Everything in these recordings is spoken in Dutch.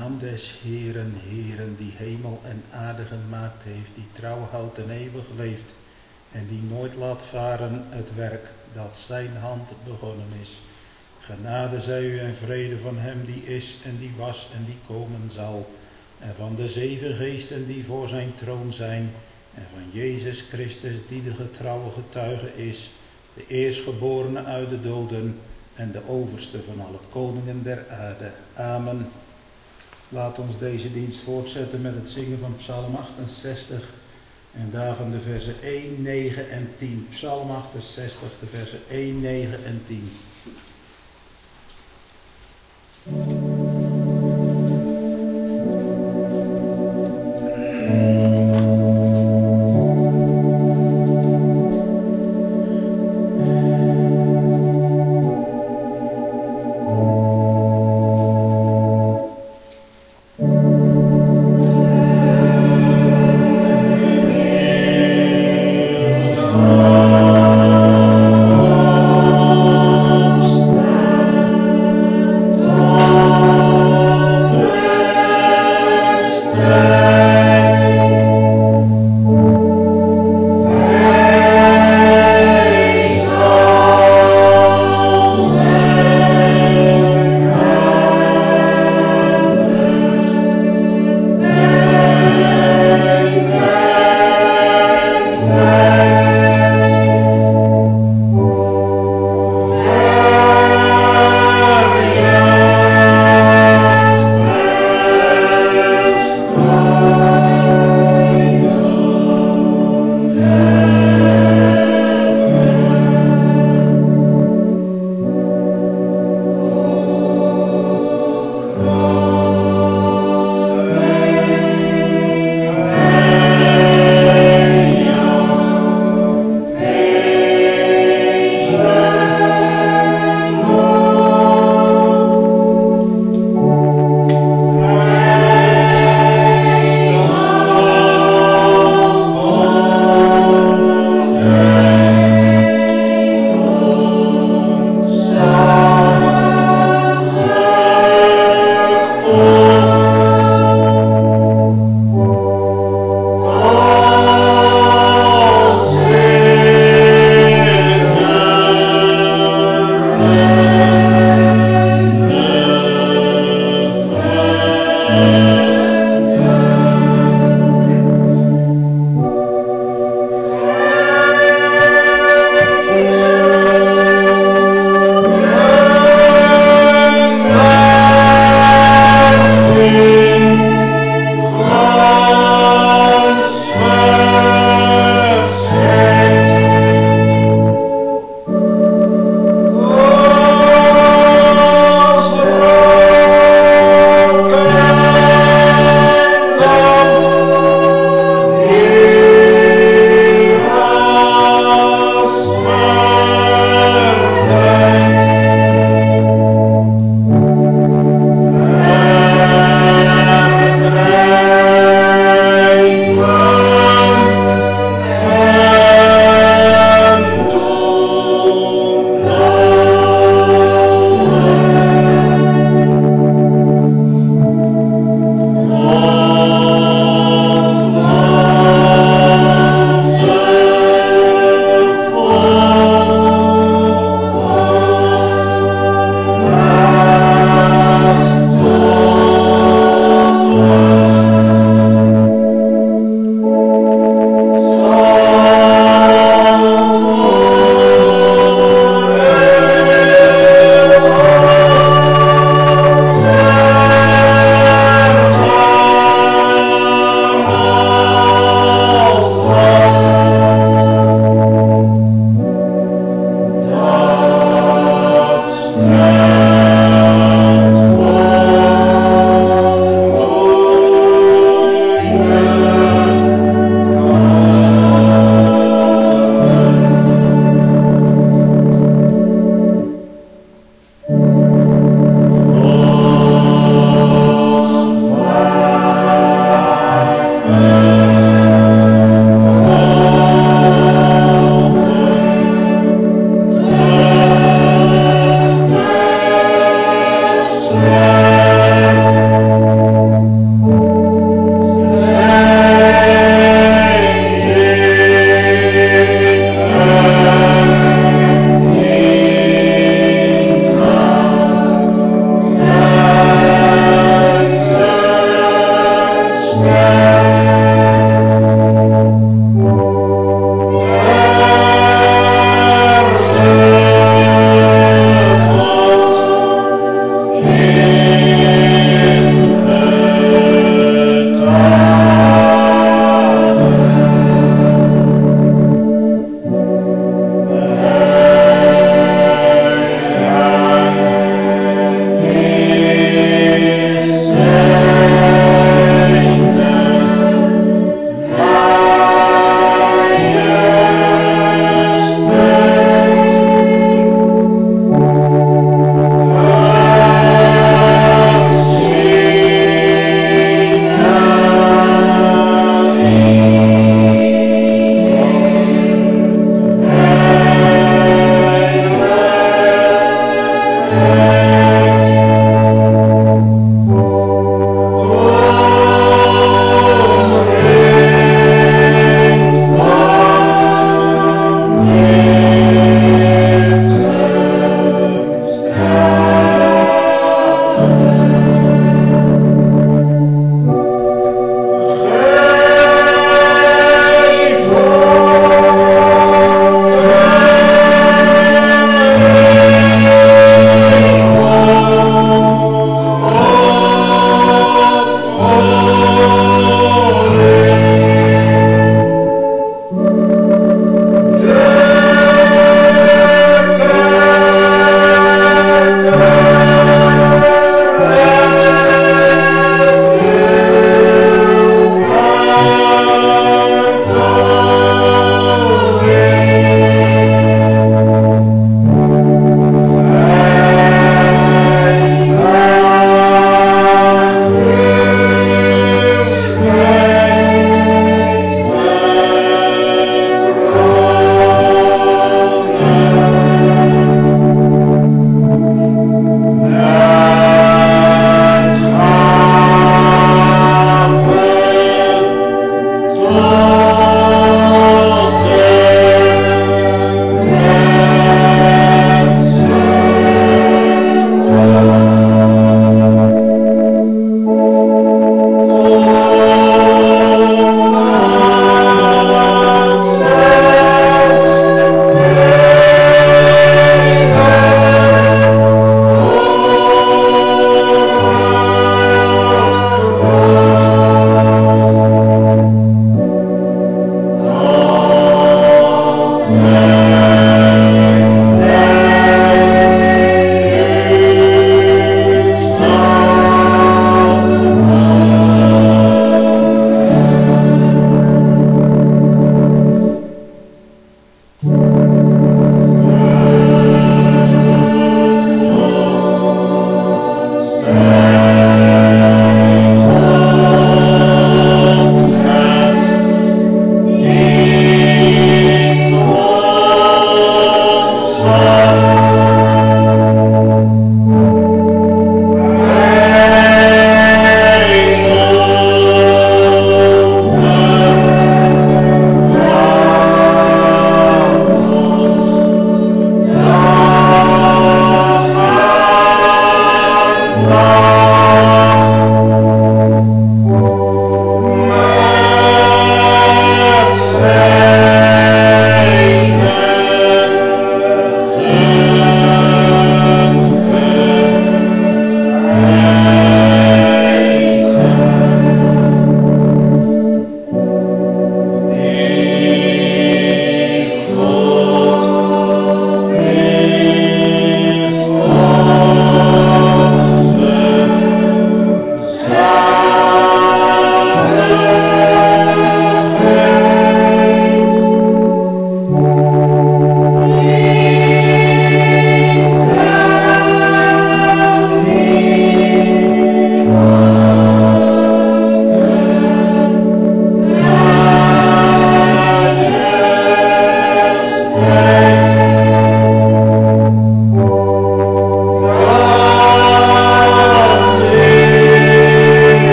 naam des Heeren, Heeren, die hemel en aarde gemaakt heeft, die trouw houdt en eeuwig leeft, en die nooit laat varen het werk dat zijn hand begonnen is. Genade zij u en vrede van hem die is en die was en die komen zal, en van de 7 geesten die voor zijn troon zijn, en van Jezus Christus die de getrouwe getuige is, de eerstgeborene uit de doden en de overste van alle koningen der aarde. Amen. Laat ons deze dienst voortzetten met het zingen van Psalm 68 en daarvan de versen 1, 9 en 10. Psalm 68, de versen 1, 9 en 10.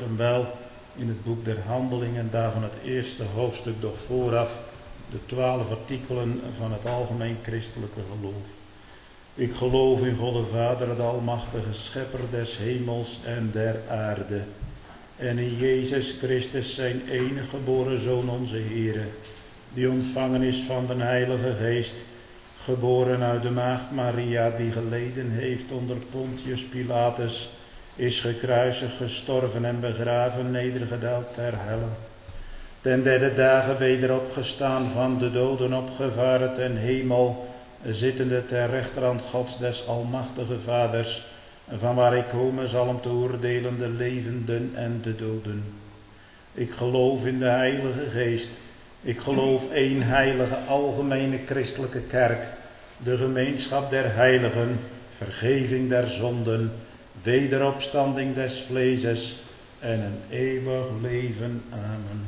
vermeld in het boek der Handelingen, daarvan het eerste hoofdstuk doch vooraf, de 12 artikelen van het algemeen christelijke geloof. Ik geloof in God de Vader, de almachtige schepper des hemels en der aarde. En in Jezus Christus zijn enige geboren Zoon onze Heere, die ontvangen is van de Heilige Geest, geboren uit de maagd Maria, die geleden heeft onder Pontius Pilatus, is gekruisigd, gestorven en begraven, nedergedaald ter helle. Ten derde dagen weder opgestaan, van de doden opgevaren ten hemel, zittende ter rechterhand Gods des almachtige Vaders, van waar ik komen zal om te oordelen de levenden en de doden. Ik geloof in de Heilige Geest. Ik geloof één heilige algemene christelijke kerk, de gemeenschap der heiligen, vergeving der zonden, wederopstanding des vleeses en een eeuwig leven. Amen.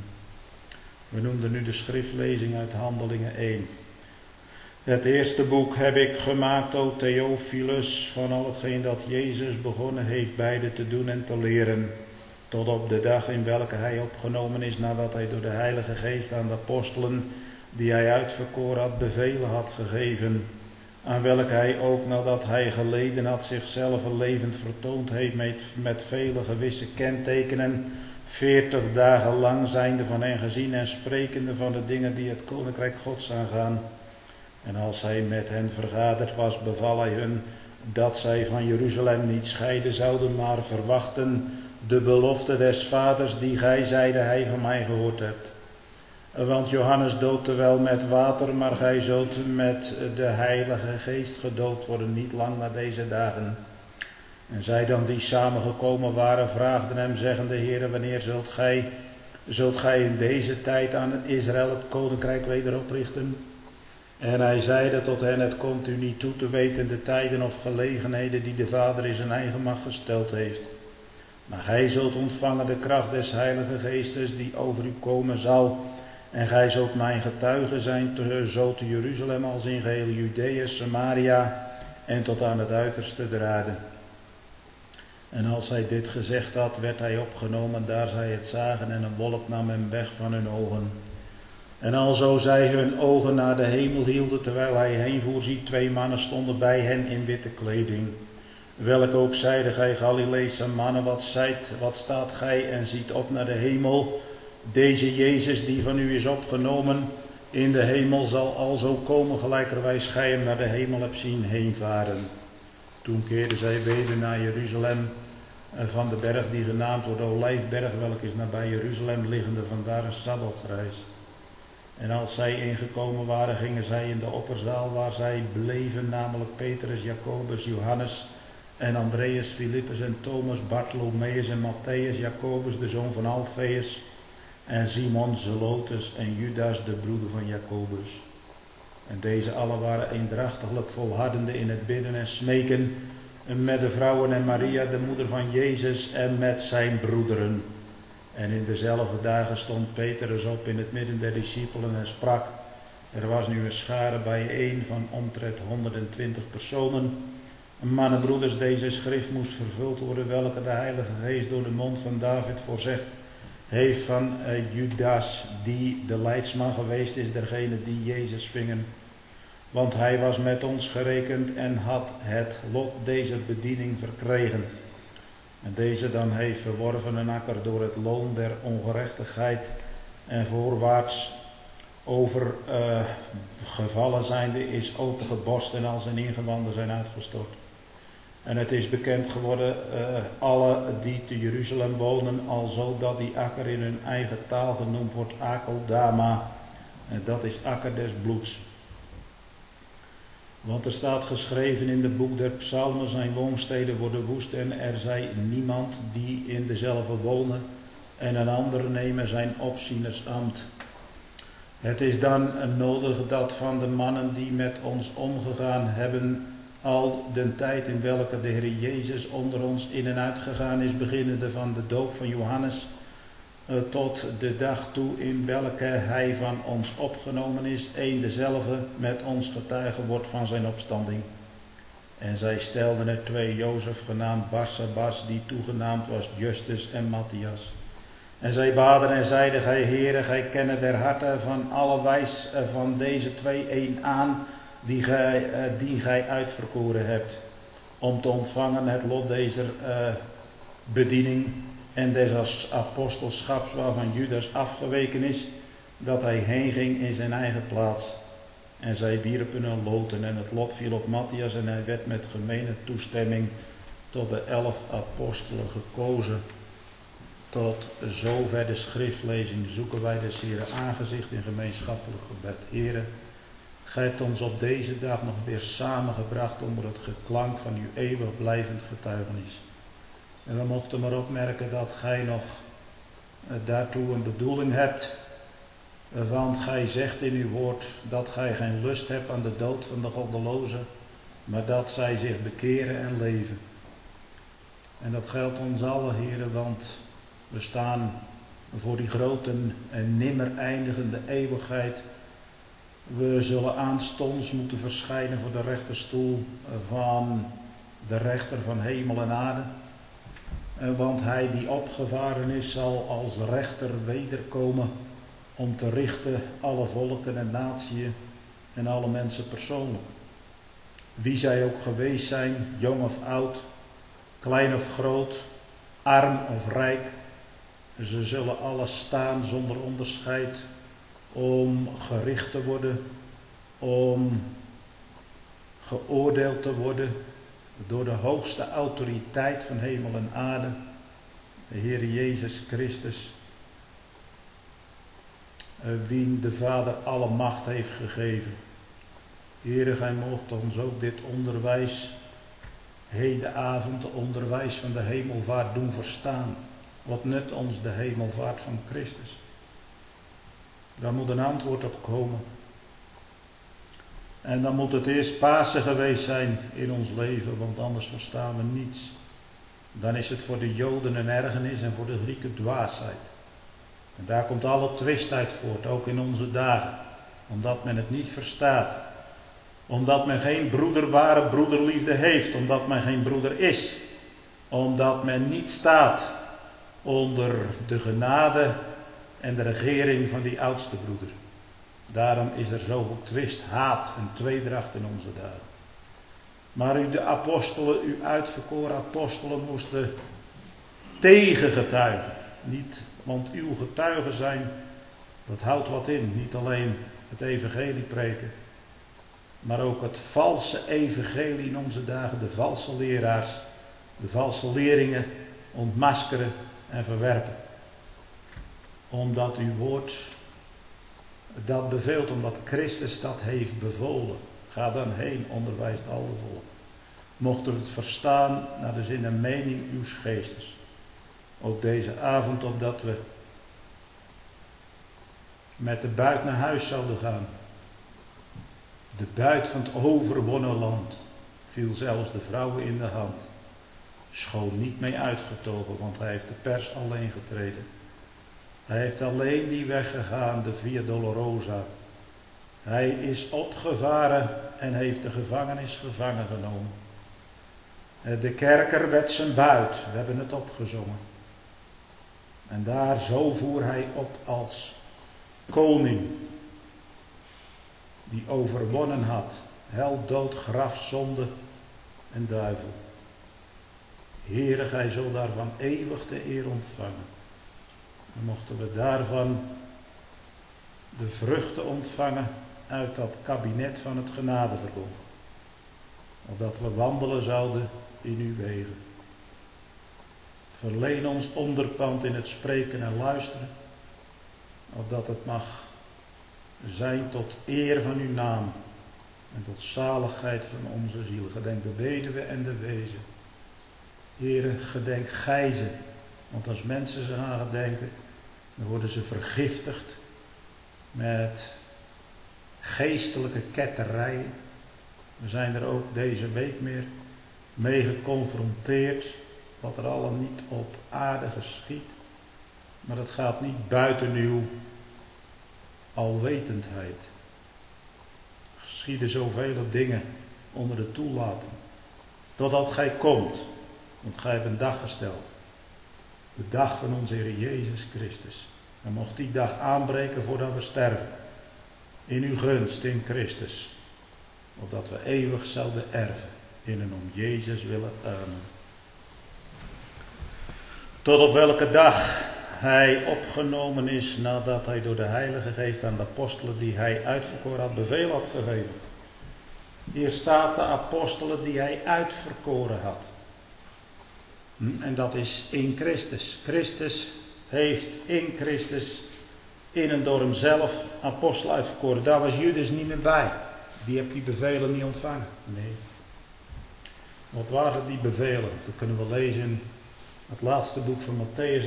We noemden nu de schriftlezing uit Handelingen 1. Het eerste boek heb ik gemaakt, o Theophilus, van al hetgeen dat Jezus begonnen heeft beide te doen en te leren, tot op de dag in welke hij opgenomen is, nadat hij door de Heilige Geest aan de apostelen, die hij uitverkoren had, bevelen had gegeven, aan welke hij ook, nadat hij geleden had, zichzelf levend vertoond heeft met vele gewisse kentekenen, 40 dagen lang zijnde van hen gezien en sprekende van de dingen die het koninkrijk Gods aangaan. En als hij met hen vergaderd was, beval hij hun dat zij van Jeruzalem niet scheiden zouden, maar verwachten de belofte des Vaders, die gij, zeide hij, van mij gehoord hebt. Want Johannes doopte wel met water, maar gij zult met de Heilige Geest gedoopt worden, niet lang na deze dagen. En zij dan die samengekomen waren, vraagden hem, zeggende, Heere, wanneer zult gij in deze tijd aan het Israël het koninkrijk weder oprichten? En hij zeide tot hen, het komt u niet toe te weten de tijden of gelegenheden die de Vader in zijn eigen macht gesteld heeft. Maar gij zult ontvangen de kracht des Heilige Geestes die over u komen zal. En gij zult mijn getuige zijn, zo te Jeruzalem als in geheel Judea, Samaria en tot aan het uiterste der aarde. En als hij dit gezegd had, werd hij opgenomen, daar zij het zagen, en een wolk nam hem weg van hun ogen. En alzo zij hun ogen naar de hemel hielden, terwijl hij heenvoer, zie, 2 mannen stonden bij hen in witte kleding. Welke ook zeiden, gij Galileese mannen, wat staat gij en ziet op naar de hemel? Deze Jezus die van u is opgenomen in de hemel zal alzo komen, gelijkerwijs gij hem naar de hemel hebt zien heenvaren. Toen keerden zij weder naar Jeruzalem van de berg die genaamd wordt de Olijfberg, welke is nabij Jeruzalem liggende, vandaar een sabbatsreis. En als zij ingekomen waren, gingen zij in de opperzaal waar zij bleven, namelijk Petrus, Jacobus, Johannes en Andreas, Filippus en Thomas, Bartholomeus en Matthäus, Jacobus de zoon van Alfeus en Simon Zelotes en Judas de broeder van Jacobus. En deze allen waren eendrachtiglijk volhardende in het bidden en smeken met de vrouwen en Maria de moeder van Jezus en met zijn broederen. En in dezelfde dagen stond Petrus op in het midden der discipelen en sprak. Er was nu een schare bijeen van omtrent 120 personen. Mannen, broeders, deze schrift moest vervuld worden, welke de Heilige Geest door de mond van David voorzegd heeft van Judas, die de leidsman geweest is dergenen die Jezus vingen. Want hij was met ons gerekend en had het lot deze bediening verkregen. En deze dan heeft verworven een akker door het loon der ongerechtigheid en voorwaarts gevallen zijnde is opengeborst en al zijn ingewanden zijn uitgestort. En het is bekend geworden, alle die te Jeruzalem wonen, alzo dat die akker in hun eigen taal genoemd wordt Akeldama. En dat is akker des bloeds. Want er staat geschreven in het boek der psalmen, zijn woonsteden worden woest en er zij niemand die in dezelfde wonen en een ander nemen zijn opzienersambt. Het is dan nodig dat van de mannen die met ons omgegaan hebben, al den tijd in welke de Heer Jezus onder ons in en uitgegaan is, beginnende van de doop van Johannes, tot de dag toe in welke hij van ons opgenomen is, een dezelfde met ons getuige wordt van zijn opstanding. En zij stelden er 2, Jozef genaamd Barsabas, die toegenaamd was Justus, en Matthias. En zij baden en zeiden, gij Heere, gij kent der harten van alle wijs van deze 2 één aan, die gij uitverkoren hebt, om te ontvangen het lot deze bediening en des apostelschaps waarvan Judas afgeweken is, dat hij heen ging in zijn eigen plaats. En zij wierpen hun loten en het lot viel op Matthias en hij werd met gemene toestemming tot de 11 apostelen gekozen. Tot zover de schriftlezing zoeken wij des Heeren aangezicht in gemeenschappelijk gebed. Heere, gij hebt ons op deze dag nog weer samengebracht onder het geklank van uw eeuwig blijvend getuigenis. En we mochten maar opmerken dat gij nog daartoe een bedoeling hebt. Want gij zegt in uw woord dat gij geen lust hebt aan de dood van de goddelozen, maar dat zij zich bekeren en leven. En dat geldt ons allen, Heere, want we staan voor die grote en nimmer eindigende eeuwigheid. We zullen aanstonds moeten verschijnen voor de rechterstoel van de rechter van hemel en aarde. Want hij die opgevaren is, zal als rechter wederkomen om te richten alle volken en natieën en alle mensen persoonlijk. Wie zij ook geweest zijn, jong of oud, klein of groot, arm of rijk, ze zullen alle staan zonder onderscheid om gericht te worden, om geoordeeld te worden door de hoogste autoriteit van hemel en aarde, de Heer Jezus Christus, wien de Vader alle macht heeft gegeven. Heere, gij moogt ons ook dit onderwijs, hedenavond, de onderwijs van de hemelvaart doen verstaan. Wat nut ons de hemelvaart van Christus? Daar moet een antwoord op komen. En dan moet het eerst Pasen geweest zijn in ons leven, want anders verstaan we niets. Dan is het voor de Joden een ergernis en voor de Grieken dwaasheid. En daar komt alle twist uit voort, ook in onze dagen. Omdat men het niet verstaat. Omdat men geen ware broederliefde heeft. Omdat men geen broeder is. Omdat men niet staat onder de genade en de regering van die oudste broeder. Daarom is er zoveel twist, haat en tweedracht in onze dagen. Maar u de apostelen, uw uitverkoren apostelen, moesten tegengetuigen. Niet, want uw getuigen zijn, dat houdt wat in. Niet alleen het evangelie preken, maar ook het valse evangelie in onze dagen. De valse leraars, de valse leringen ontmaskeren en verwerpen. Omdat uw woord dat beveelt, omdat Christus dat heeft bevolen. Ga dan heen, onderwijst al de volk. Mochten we het verstaan naar de zin en mening uws geestes. Ook deze avond, opdat we met de buit naar huis zouden gaan. De buit van het overwonnen land viel zelfs de vrouwen in de hand. Schoon niet mee uitgetogen, want hij heeft de pers alleen getreden. Hij heeft alleen die weg gegaan, de Via Dolorosa. Hij is opgevaren en heeft de gevangenis gevangen genomen. De kerker werd zijn buit, we hebben het opgezongen. En daar zo voer hij op als koning, die overwonnen had, hel, dood, graf, zonde en duivel. Heere, gij zult daarvan eeuwig de eer ontvangen. Dan mochten we daarvan de vruchten ontvangen uit dat kabinet van het genadeverbond. Opdat we wandelen zouden in uw wegen. Verleen ons onderpand in het spreken en luisteren. Opdat het mag zijn tot eer van uw naam. En tot zaligheid van onze ziel. Gedenk de weduwe en de wezen. Heere, gedenk gij ze. Want als mensen ze gaan gedenken, dan worden ze vergiftigd met geestelijke ketterijen. We zijn er ook deze week meer mee geconfronteerd, wat er allemaal niet op aarde geschiedt. Maar dat gaat niet buiten uw alwetendheid. Er geschieden zoveel dingen onder de toelating. totdat gij komt. Want gij hebt een dag gesteld. De dag van onze Heer Jezus Christus. Dan mocht die dag aanbreken voordat we sterven. In uw gunst in Christus. Opdat we eeuwig zouden erven. In en om Jezus willen. Amen. Tot op welke dag hij opgenomen is nadat hij door de Heilige Geest aan de apostelen die hij uitverkoren had beveel had gegeven. Hier staat de apostelen die hij uitverkoren had. En dat is in Christus. Christus heeft in Christus in en door hemzelf apostelen uitverkoren. Daar was Judas niet meer bij. Die heeft die bevelen niet ontvangen. Nee. Wat waren die bevelen? Dat kunnen we lezen in het laatste boek van Mattheüs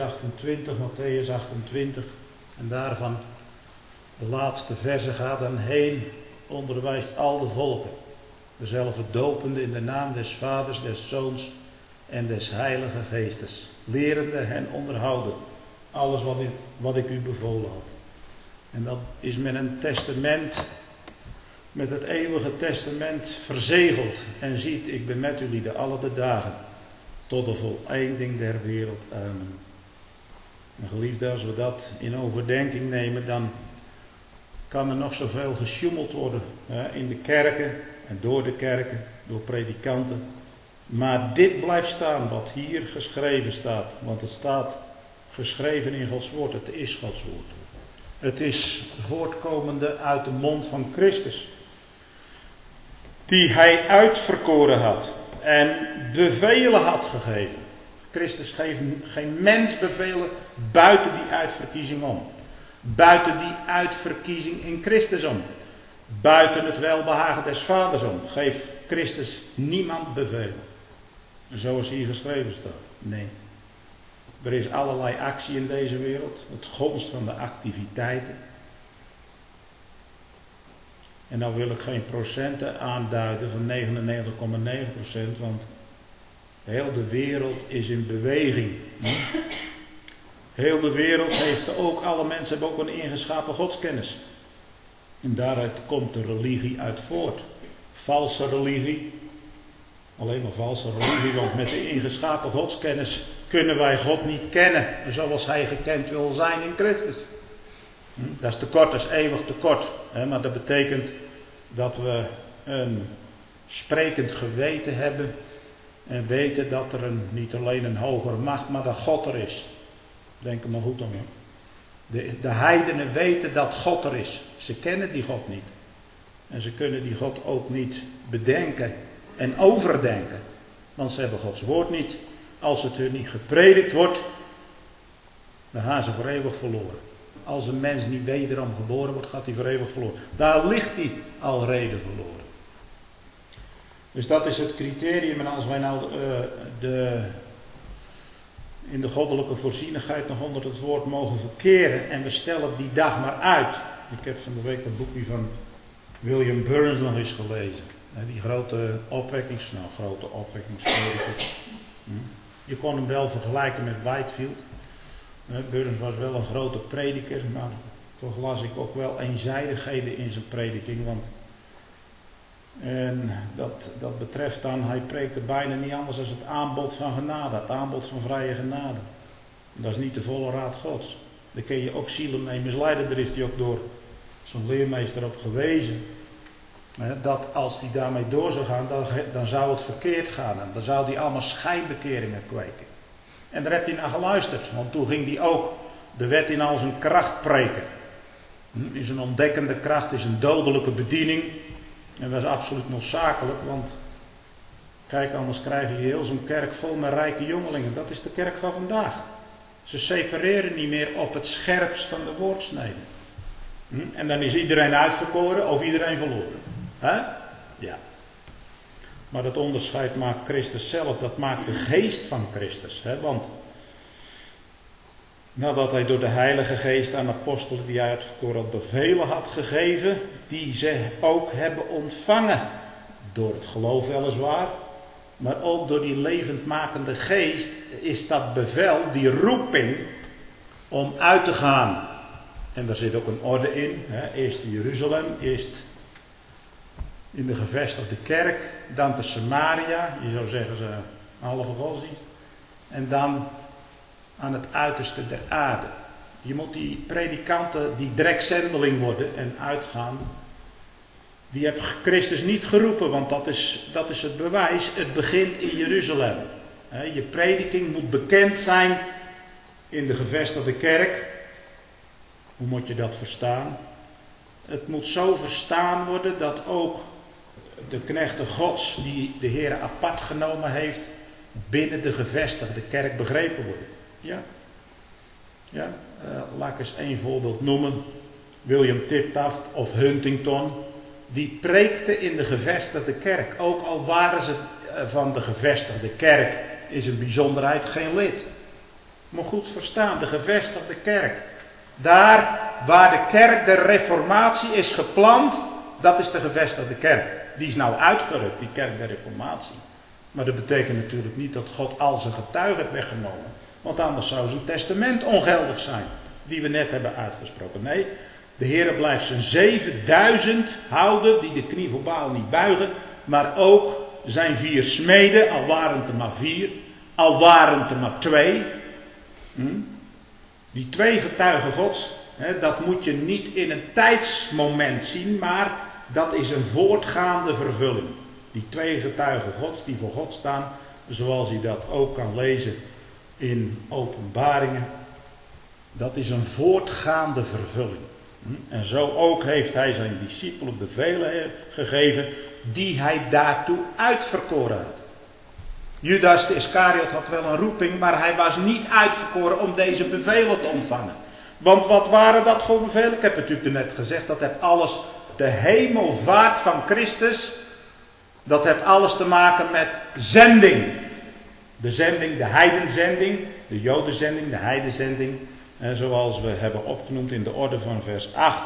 28. En daarvan de laatste verse gaat dan heen, onderwijst al de volken. Dezelfde dopende in de naam des Vaders, des Zoons en des Heilige Geestes. Lerende hen onderhouden. Alles wat ik u bevolen had. En dat is met een testament, met het eeuwige testament verzegeld. En ziet, ik ben met jullie alle de dagen. Tot de voleinding der wereld. Amen. En geliefde, als we dat in overdenking nemen, dan kan er nog zoveel gesjoemeld worden. In de kerken en door de kerken, door predikanten. Maar dit blijft staan wat hier geschreven staat. Want het staat geschreven in Gods woord. Het is Gods woord. Het is voortkomende uit de mond van Christus. Die hij uitverkoren had. En bevelen had gegeven. Christus geeft geen mens bevelen buiten die uitverkiezing om. Buiten die uitverkiezing in Christus om. Buiten het welbehagen des Vaders om. Geeft Christus niemand bevelen. Zoals hier geschreven staat. Nee. Er is allerlei actie in deze wereld. Het gonst van de activiteiten. En nou wil ik geen procenten aanduiden van 99,9%, want heel de wereld is in beweging. Heel de wereld heeft ook, alle mensen hebben ook een ingeschapen godskennis. En daaruit komt de religie uit voort. Valse religie. Alleen maar valse religie, want met de ingeschapen godskennis kunnen wij God niet kennen zoals hij gekend wil zijn in Christus. Dat is tekort, dat is eeuwig tekort. Maar dat betekent dat we een sprekend geweten hebben en weten dat er niet alleen een hogere macht, maar dat God er is. Denk er maar goed om. De heidenen weten dat God er is. Ze kennen die God niet. En ze kunnen die God ook niet bedenken en overdenken. Want ze hebben Gods woord niet. Als het hun niet gepredikt wordt, dan gaan ze voor eeuwig verloren. Als een mens niet wederom geboren wordt, gaat hij voor eeuwig verloren. Daar ligt hij al reden verloren. Dus dat is het criterium. En als wij nou in de goddelijke voorzienigheid nog onder het woord mogen verkeren en we stellen die dag maar uit. Ik heb van de week dat boekje van William Burns nog eens gelezen. Die grote opwekkingsprediker. Je kon hem wel vergelijken met Whitefield. Burns was wel een grote prediker, maar toch las ik ook wel eenzijdigheden in zijn prediking. En dat betreft dan, hij preekte bijna niet anders dan het aanbod van genade, het aanbod van vrije genade. En dat is niet de volle raad Gods. Daar kun je ook zielen mee misleiden, daar is hij ook door zo'n leermeester op gewezen. Dat als hij daarmee door zou gaan, dan zou het verkeerd gaan. En dan zou hij allemaal schijnbekeringen kweken. En daar heeft hij naar geluisterd. Want toen ging hij ook de wet in al zijn kracht preken. Is een ontdekkende kracht, is een dodelijke bediening. En dat is absoluut noodzakelijk. Want kijk, anders krijg je heel zo'n kerk vol met rijke jongelingen. Dat is de kerk van vandaag. Ze separeren niet meer op het scherpst van de woordsnede. En dan is iedereen uitverkoren of iedereen verloren. Ja. Maar dat onderscheid maakt Christus zelf, dat maakt de geest van Christus. Want nadat hij door de Heilige Geest aan apostelen die hij uitverkoren had bevelen had gegeven, die ze ook hebben ontvangen. Door het geloof weliswaar, maar ook door die levendmakende geest is dat bevel, die roeping om uit te gaan. En daar zit ook een orde in. Eerst Jeruzalem, eerst in de gevestigde kerk, dan te Samaria, je zou zeggen ze een halve godsdienst, en dan aan het uiterste der aarde. Je moet die predikanten die drekzendeling worden en uitgaan, die heeft Christus niet geroepen, want dat is het bewijs. Het begint in Jeruzalem. Je prediking moet bekend zijn in de gevestigde kerk. Hoe moet je dat verstaan? Het moet zo verstaan worden dat ook de knechten Gods die de Heer apart genomen heeft, binnen de gevestigde kerk begrepen worden. Ja, laat ik eens één voorbeeld noemen. William Tiptaft of Huntington, die preekten in de gevestigde kerk. Ook al waren ze van de gevestigde kerk in zijn bijzonderheid geen lid. Maar goed verstaan, de gevestigde kerk. Daar waar de kerk de reformatie is geplant, dat is de gevestigde kerk. Die is nou uitgerukt, die kerk der reformatie. Maar dat betekent natuurlijk niet dat God al zijn getuigen heeft weggenomen. Want anders zou zijn testament ongeldig zijn, die we net hebben uitgesproken. Nee, de Heer blijft zijn 7000 houden, die de knie voor Baal niet buigen. Maar ook zijn 4 smeden, al waren het er maar 4, al waren het er maar 2. Die 2 getuigen Gods, dat moet je niet in een tijdsmoment zien, maar dat is een voortgaande vervulling. Die 2 getuigen Gods die voor God staan, zoals je dat ook kan lezen in Openbaringen, dat is een voortgaande vervulling. En zo ook heeft hij zijn discipelen bevelen gegeven die hij daartoe uitverkoren had. Judas de Iscariot had wel een roeping, maar hij was niet uitverkoren om deze bevelen te ontvangen. Want wat waren dat voor bevelen? Ik heb het natuurlijk net gezegd, dat heeft alles, de hemelvaart van Christus, dat heeft alles te maken met zending. De zending, de heidenzending, de jodenzending, de heidenzending. En zoals we hebben opgenoemd in de orde van vers 8.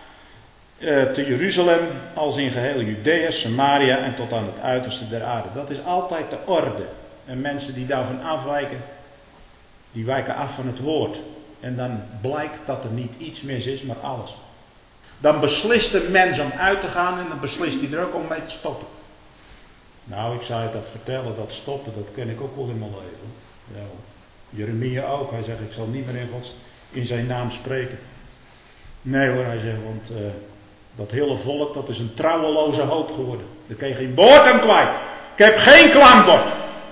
Te Jeruzalem als in geheel Judea, Samaria en tot aan het uiterste der aarde. Dat is altijd de orde. En mensen die daarvan afwijken, die wijken af van het woord. En dan blijkt dat er niet iets mis is, maar alles. Dan beslist de mens om uit te gaan en dan beslist hij er ook om mee te stoppen. Nou, ik zou je dat vertellen, dat stoppen, dat ken ik ook wel in mijn leven. Ja, Jeremia ook, hij zegt, ik zal niet meer in zijn naam spreken. Nee hoor, hij zegt, want dat hele volk, dat is een trouweloze hoop geworden. Daar kun je geen woord aan kwijt. Ik heb geen klankbord.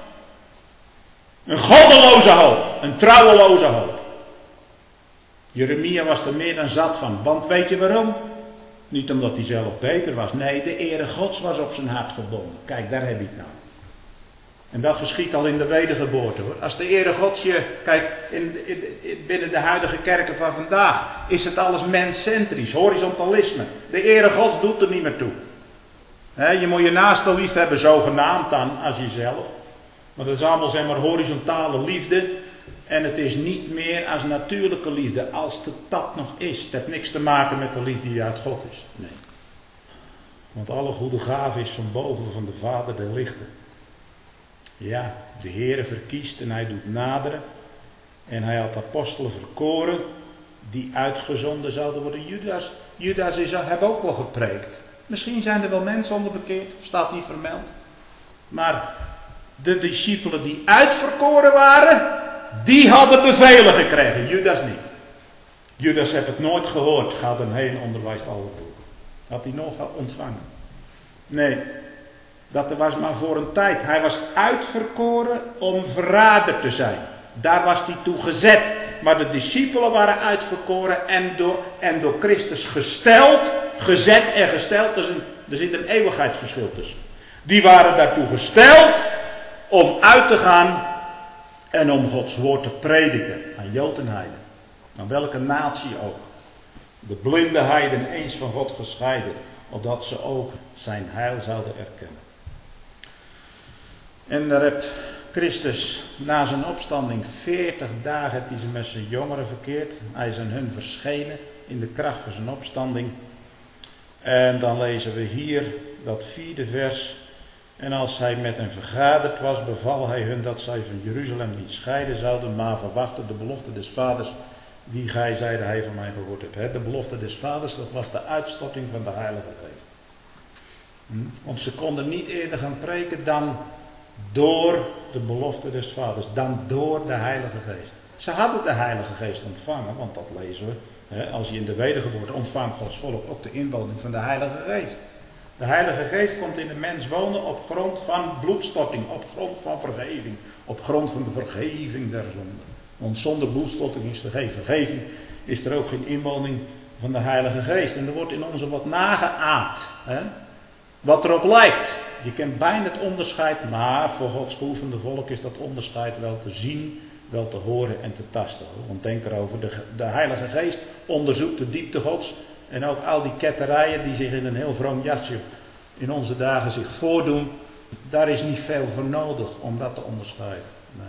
Een goddeloze hoop, een trouweloze hoop. Jeremia was er meer dan zat van, want weet je waarom? Niet omdat hij zelf beter was. Nee, de ere Gods was op zijn hart gebonden. Kijk, daar heb je het nou. En dat geschiet al in de wedergeboorte hoor. Als de ere Gods je... Kijk, binnen de huidige kerken van vandaag is het alles menscentrisch, horizontalisme. De ere Gods doet er niet meer toe. Je moet je naaste lief hebben, zogenaamd dan, als jezelf. Want het is allemaal zeg maar horizontale liefde. En het is niet meer als natuurlijke liefde, als het dat nog is. Het heeft niks te maken met de liefde die uit God is. Nee. Want alle goede gave is van boven van de Vader der lichten. Ja, de Heere verkiest en hij doet naderen. En hij had apostelen verkoren die uitgezonden zouden worden. Judas heeft ook wel gepreekt. Misschien zijn er wel mensen onder bekeerd, staat niet vermeld. Maar de discipelen die uitverkoren waren, die hadden bevelen gekregen. Judas niet. Judas heeft het nooit gehoord. Gaat hem heen, onderwijst alle volken. Had hij nog ontvangen? Nee. Dat was maar voor een tijd. Hij was uitverkoren om verrader te zijn. Daar was hij toe gezet. Maar de discipelen waren uitverkoren en door Christus gesteld. Gezet en gesteld. Er zit een eeuwigheidsverschil tussen. Die waren daartoe gesteld om uit te gaan en om Gods woord te prediken aan Jood en Heiden. Aan welke natie ook. De blinde heiden eens van God gescheiden, opdat ze ook zijn heil zouden erkennen. En daar heeft Christus na zijn opstanding 40 dagen heeft hij ze met zijn jongeren verkeerd. Hij is aan hun verschenen in de kracht van zijn opstanding. En dan lezen we hier dat 4e vers. En als hij met hen vergaderd was, beval hij hun dat zij van Jeruzalem niet scheiden zouden, maar verwachten de belofte des vaders, die gij, zeide hij, van mij gehoord hebt. De belofte des vaders, dat was de uitstorting van de Heilige Geest. Want ze konden niet eerder gaan preken dan door de belofte des Vaders, dan door de Heilige Geest. Ze hadden de Heilige Geest ontvangen, want dat lezen we. Als je in de wedergeboorte ontvangt Gods volk ook de inwoning van de Heilige Geest. De Heilige Geest komt in de mens wonen op grond van bloedstorting, op grond van vergeving, op grond van de vergeving der zonden. Want zonder bloedstorting is er geen vergeving, is er ook geen inwoning van de Heilige Geest. En er wordt in onze wat nageaapt, wat erop lijkt. Je kent bijna het onderscheid, maar voor Gods geoefende volk is dat onderscheid wel te zien, wel te horen en te tasten. Want denk erover, de Heilige Geest onderzoekt de diepte Gods. En ook al die ketterijen die zich in een heel vroom jasje in onze dagen zich voordoen. Daar is niet veel voor nodig om dat te onderscheiden. Nee.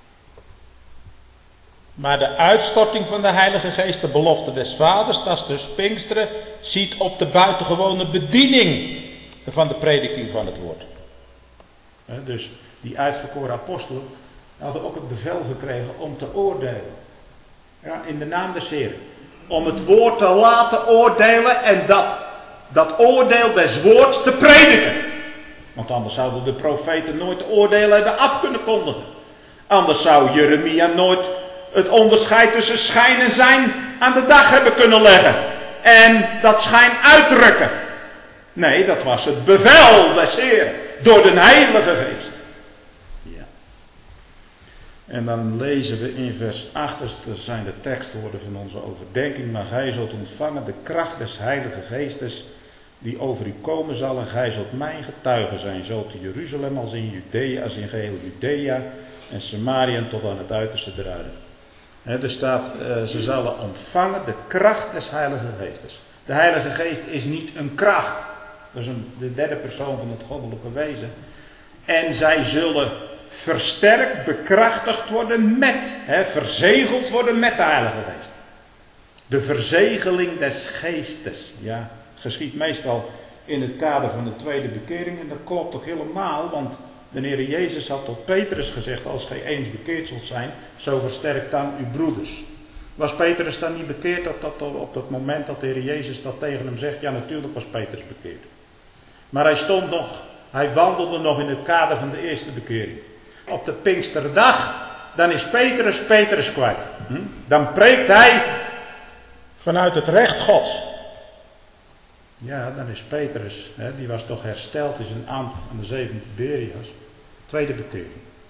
Maar de uitstorting van de Heilige Geest, de belofte des Vaders, dat is dus Pinksteren, ziet op de buitengewone bediening van de prediking van het woord. Dus die uitverkoren apostelen hadden ook het bevel gekregen om te oordelen. Ja, in de naam des Heeren. Om het woord te laten oordelen en dat oordeel des woords te prediken. Want anders zouden de profeten nooit de oordelen hebben af kunnen kondigen. Anders zou Jeremia nooit het onderscheid tussen schijn en zijn aan de dag hebben kunnen leggen. En dat schijn uitdrukken. Nee, dat was het bevel des Heeren door de Heilige Geest. Ja. En dan lezen we in vers 8, dat zijn de tekstwoorden van onze overdenking. Maar gij zult ontvangen de kracht des Heilige Geestes die over u komen zal. En gij zult mijn getuige zijn, zo te Jeruzalem als in Judea, als in geheel Judea en Samaria en tot aan het uiterste der aarde. Er staat, ze zullen ontvangen de kracht des Heilige Geestes. De Heilige Geest is niet een kracht. Dat is de derde persoon van het goddelijke wezen. En zij zullen versterkt, bekrachtigd worden met, verzegeld worden met de Heilige Geest. De verzegeling des Geestes, ja, geschiet meestal in het kader van de tweede bekering. En dat klopt ook helemaal, want de Heer Jezus had tot Petrus gezegd, als gij eens bekeerd zult zijn, zo versterkt dan uw broeders. Was Petrus dan niet bekeerd op dat moment dat de Heer Jezus dat tegen hem zegt? Ja, natuurlijk was Petrus bekeerd. Maar hij wandelde nog in het kader van de eerste bekering. Op de Pinksterdag, dan is Petrus kwijt. Dan preekt hij vanuit het recht Gods. Ja, dan is Petrus, die was toch hersteld in zijn ambt aan de 7e Tiberias. Tweede bekering.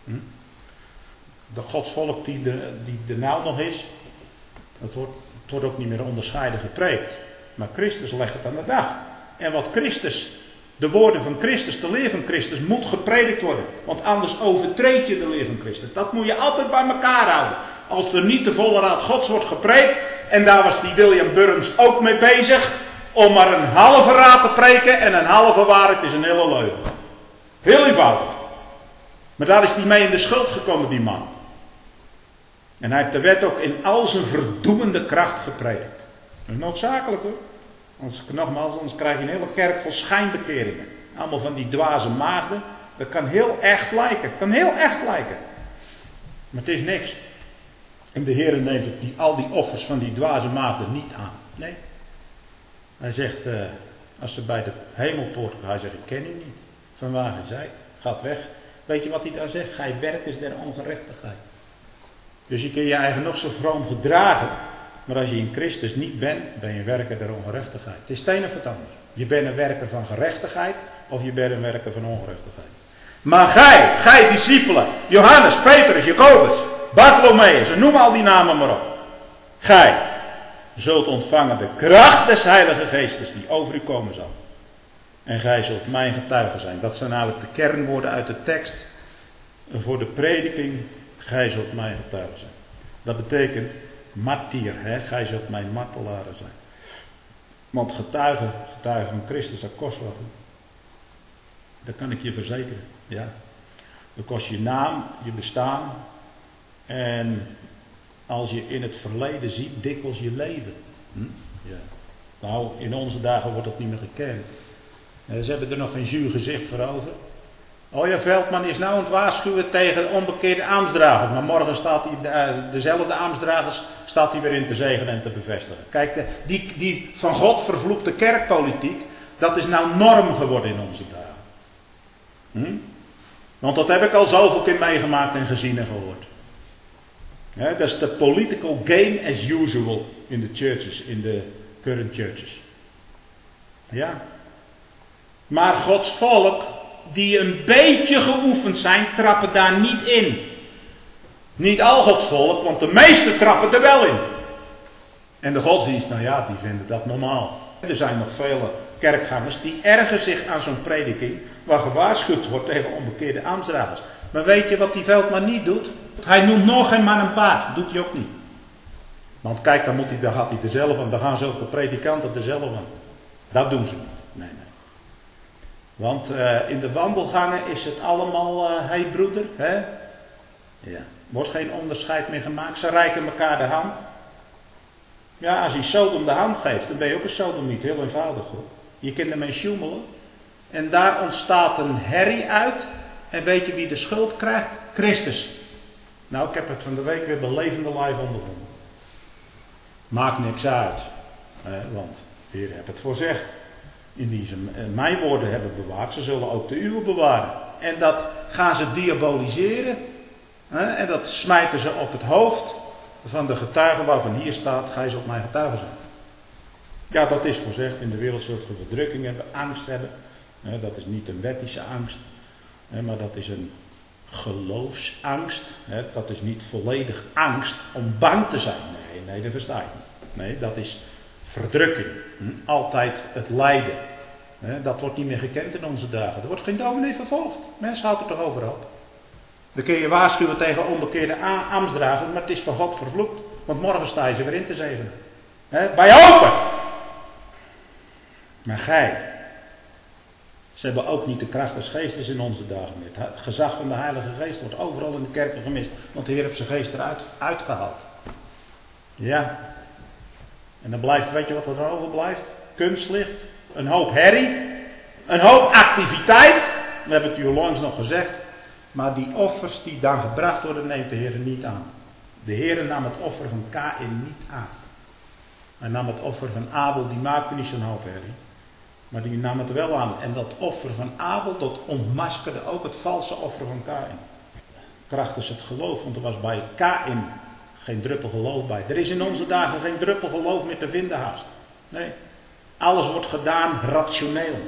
De godsvolk die er nou nog is, het wordt ook niet meer onderscheiden gepreekt. Maar Christus legt het aan de dag. En wat Christus, de woorden van Christus, de leer van Christus, moet gepredikt worden. Want anders overtreed je de leer van Christus. Dat moet je altijd bij elkaar houden. Als er niet de volle raad Gods wordt gepreekt, en daar was die William Burns ook mee bezig, om maar een halve raad te preken en een halve waarheid is een hele leugen. Heel eenvoudig. Maar daar is hij mee in de schuld gekomen, die man. En hij heeft de wet ook in al zijn verdoemende kracht gepredikt. Dat is noodzakelijk hoor. Anders krijg je een hele kerk vol schijnbekeringen. Allemaal van die dwaze maagden. Dat kan heel echt lijken. Maar het is niks. En de Heer neemt al die offers van die dwaze maagden niet aan. Nee. Hij zegt, als ze bij de hemelpoort komen, hij zegt, ik ken u niet. Van waar gij zijt. Gaat weg. Weet je wat hij daar zegt? Gij werkers der ongerechtigheid. Dus je kunt je eigen nog zo vroom gedragen. Maar als je in Christus niet bent, ben je een werker der ongerechtigheid. Het is het een of het ander. Je bent een werker van gerechtigheid of je bent een werker van ongerechtigheid. Maar gij discipelen, Johannes, Petrus, Jacobus, Bartholomeus, en noem al die namen maar op. Gij zult ontvangen de kracht des Heilige Geestes die over u komen zal. En gij zult mijn getuigen zijn. Dat zijn eigenlijk de kernwoorden uit de tekst voor de prediking. Gij zult mijn getuigen zijn. Dat betekent martier. Gij zult mijn martelaren zijn. Want getuigen van Christus, dat kost wat. Dat kan ik je verzekeren. Ja. Dat kost je naam, je bestaan. En als je in het verleden ziet, dikwijls je leven. Ja. Nou, in onze dagen wordt dat niet meer gekend. Ze hebben er nog geen zuur gezicht voor over. Oh ja, Veldman is nou aan het waarschuwen tegen onbekeerde ambtsdragers. Maar morgen staat hij, dezelfde ambtsdragers staat hij weer in te zegenen en te bevestigen. Kijk, die van God vervloekte kerkpolitiek, Dat is nou norm geworden in onze dagen. Want dat heb ik al zoveel keer meegemaakt en gezien en gehoord. Dat is de political game as usual in de churches, in de current churches. Ja. Maar Gods volk, die een beetje geoefend zijn, trappen daar niet in. Niet al Gods volk, want de meesten trappen er wel in. En de godsdienst, nou ja, die vinden dat normaal. Er zijn nog vele kerkgangers die ergeren zich aan zo'n prediking, waar gewaarschuwd wordt tegen onbekeerde ambtsdragers. Maar weet je wat die Veldman niet doet? Hij noemt nog geen man een paard. Doet hij ook niet. Want kijk, dan gaat hij er zelf aan. Dan gaan ze ook de predikanten er zelf aan. Dat doen ze niet. Nee. Want in de wandelgangen is het allemaal, hey broeder, hè? Ja. Wordt geen onderscheid meer gemaakt. Ze reiken elkaar de hand. Ja, als hij Sodom de hand geeft, dan ben je ook een sodomiet. Heel eenvoudig hoor. Je kunt ermee sjoemelen. En daar ontstaat een herrie uit. En weet je wie de schuld krijgt? Christus. Nou, ik heb het van de week weer belevende live ondervonden. Maakt niks uit. Want de Heer heeft het voorzegd. Indien ze mijn woorden hebben bewaard, ze zullen ook de uwe bewaren. En dat gaan ze diaboliseren. En dat smijten ze op het hoofd van de getuigen waarvan hier staat, gij zult mijn getuigen zijn. Ja, dat is voorzegd. In de wereld zult je verdrukking hebben, angst hebben. Dat is niet een wettische angst. Maar dat is een geloofsangst. Dat is niet volledig angst om bang te zijn. Nee, dat versta je niet. Nee, dat is verdrukking. Altijd het lijden. Dat wordt niet meer gekend in onze dagen. Er wordt geen dominee vervolgd. Mensen houden er toch over op. Dan kun je waarschuwen tegen onbekeerde ambtsdragers, maar het is van God vervloekt. Want morgen sta je ze weer in te zegenen. Bij open! Maar gij. Ze hebben ook niet de kracht des geestes in onze dagen meer. Het gezag van de Heilige Geest wordt overal in de kerken gemist. Want de Heer heeft zijn geest eruit uitgehaald. Ja. En dan blijft, weet je wat er dan overblijft? Kunstlicht. Een hoop herrie. Een hoop activiteit. We hebben het u langs nog gezegd. Maar die offers die dan gebracht worden, neemt de Heer niet aan. De Heer nam het offer van Kaïn niet aan. Hij nam het offer van Abel, die maakte niet zo'n hoop herrie. Maar die nam het wel aan. En dat offer van Abel, dat ontmaskerde ook het valse offer van Kaïn. Krachtens het geloof, want er was bij Kaïn geen druppel geloof bij. Er is in onze dagen geen druppel geloof meer te vinden haast. Nee. Alles wordt gedaan rationeel.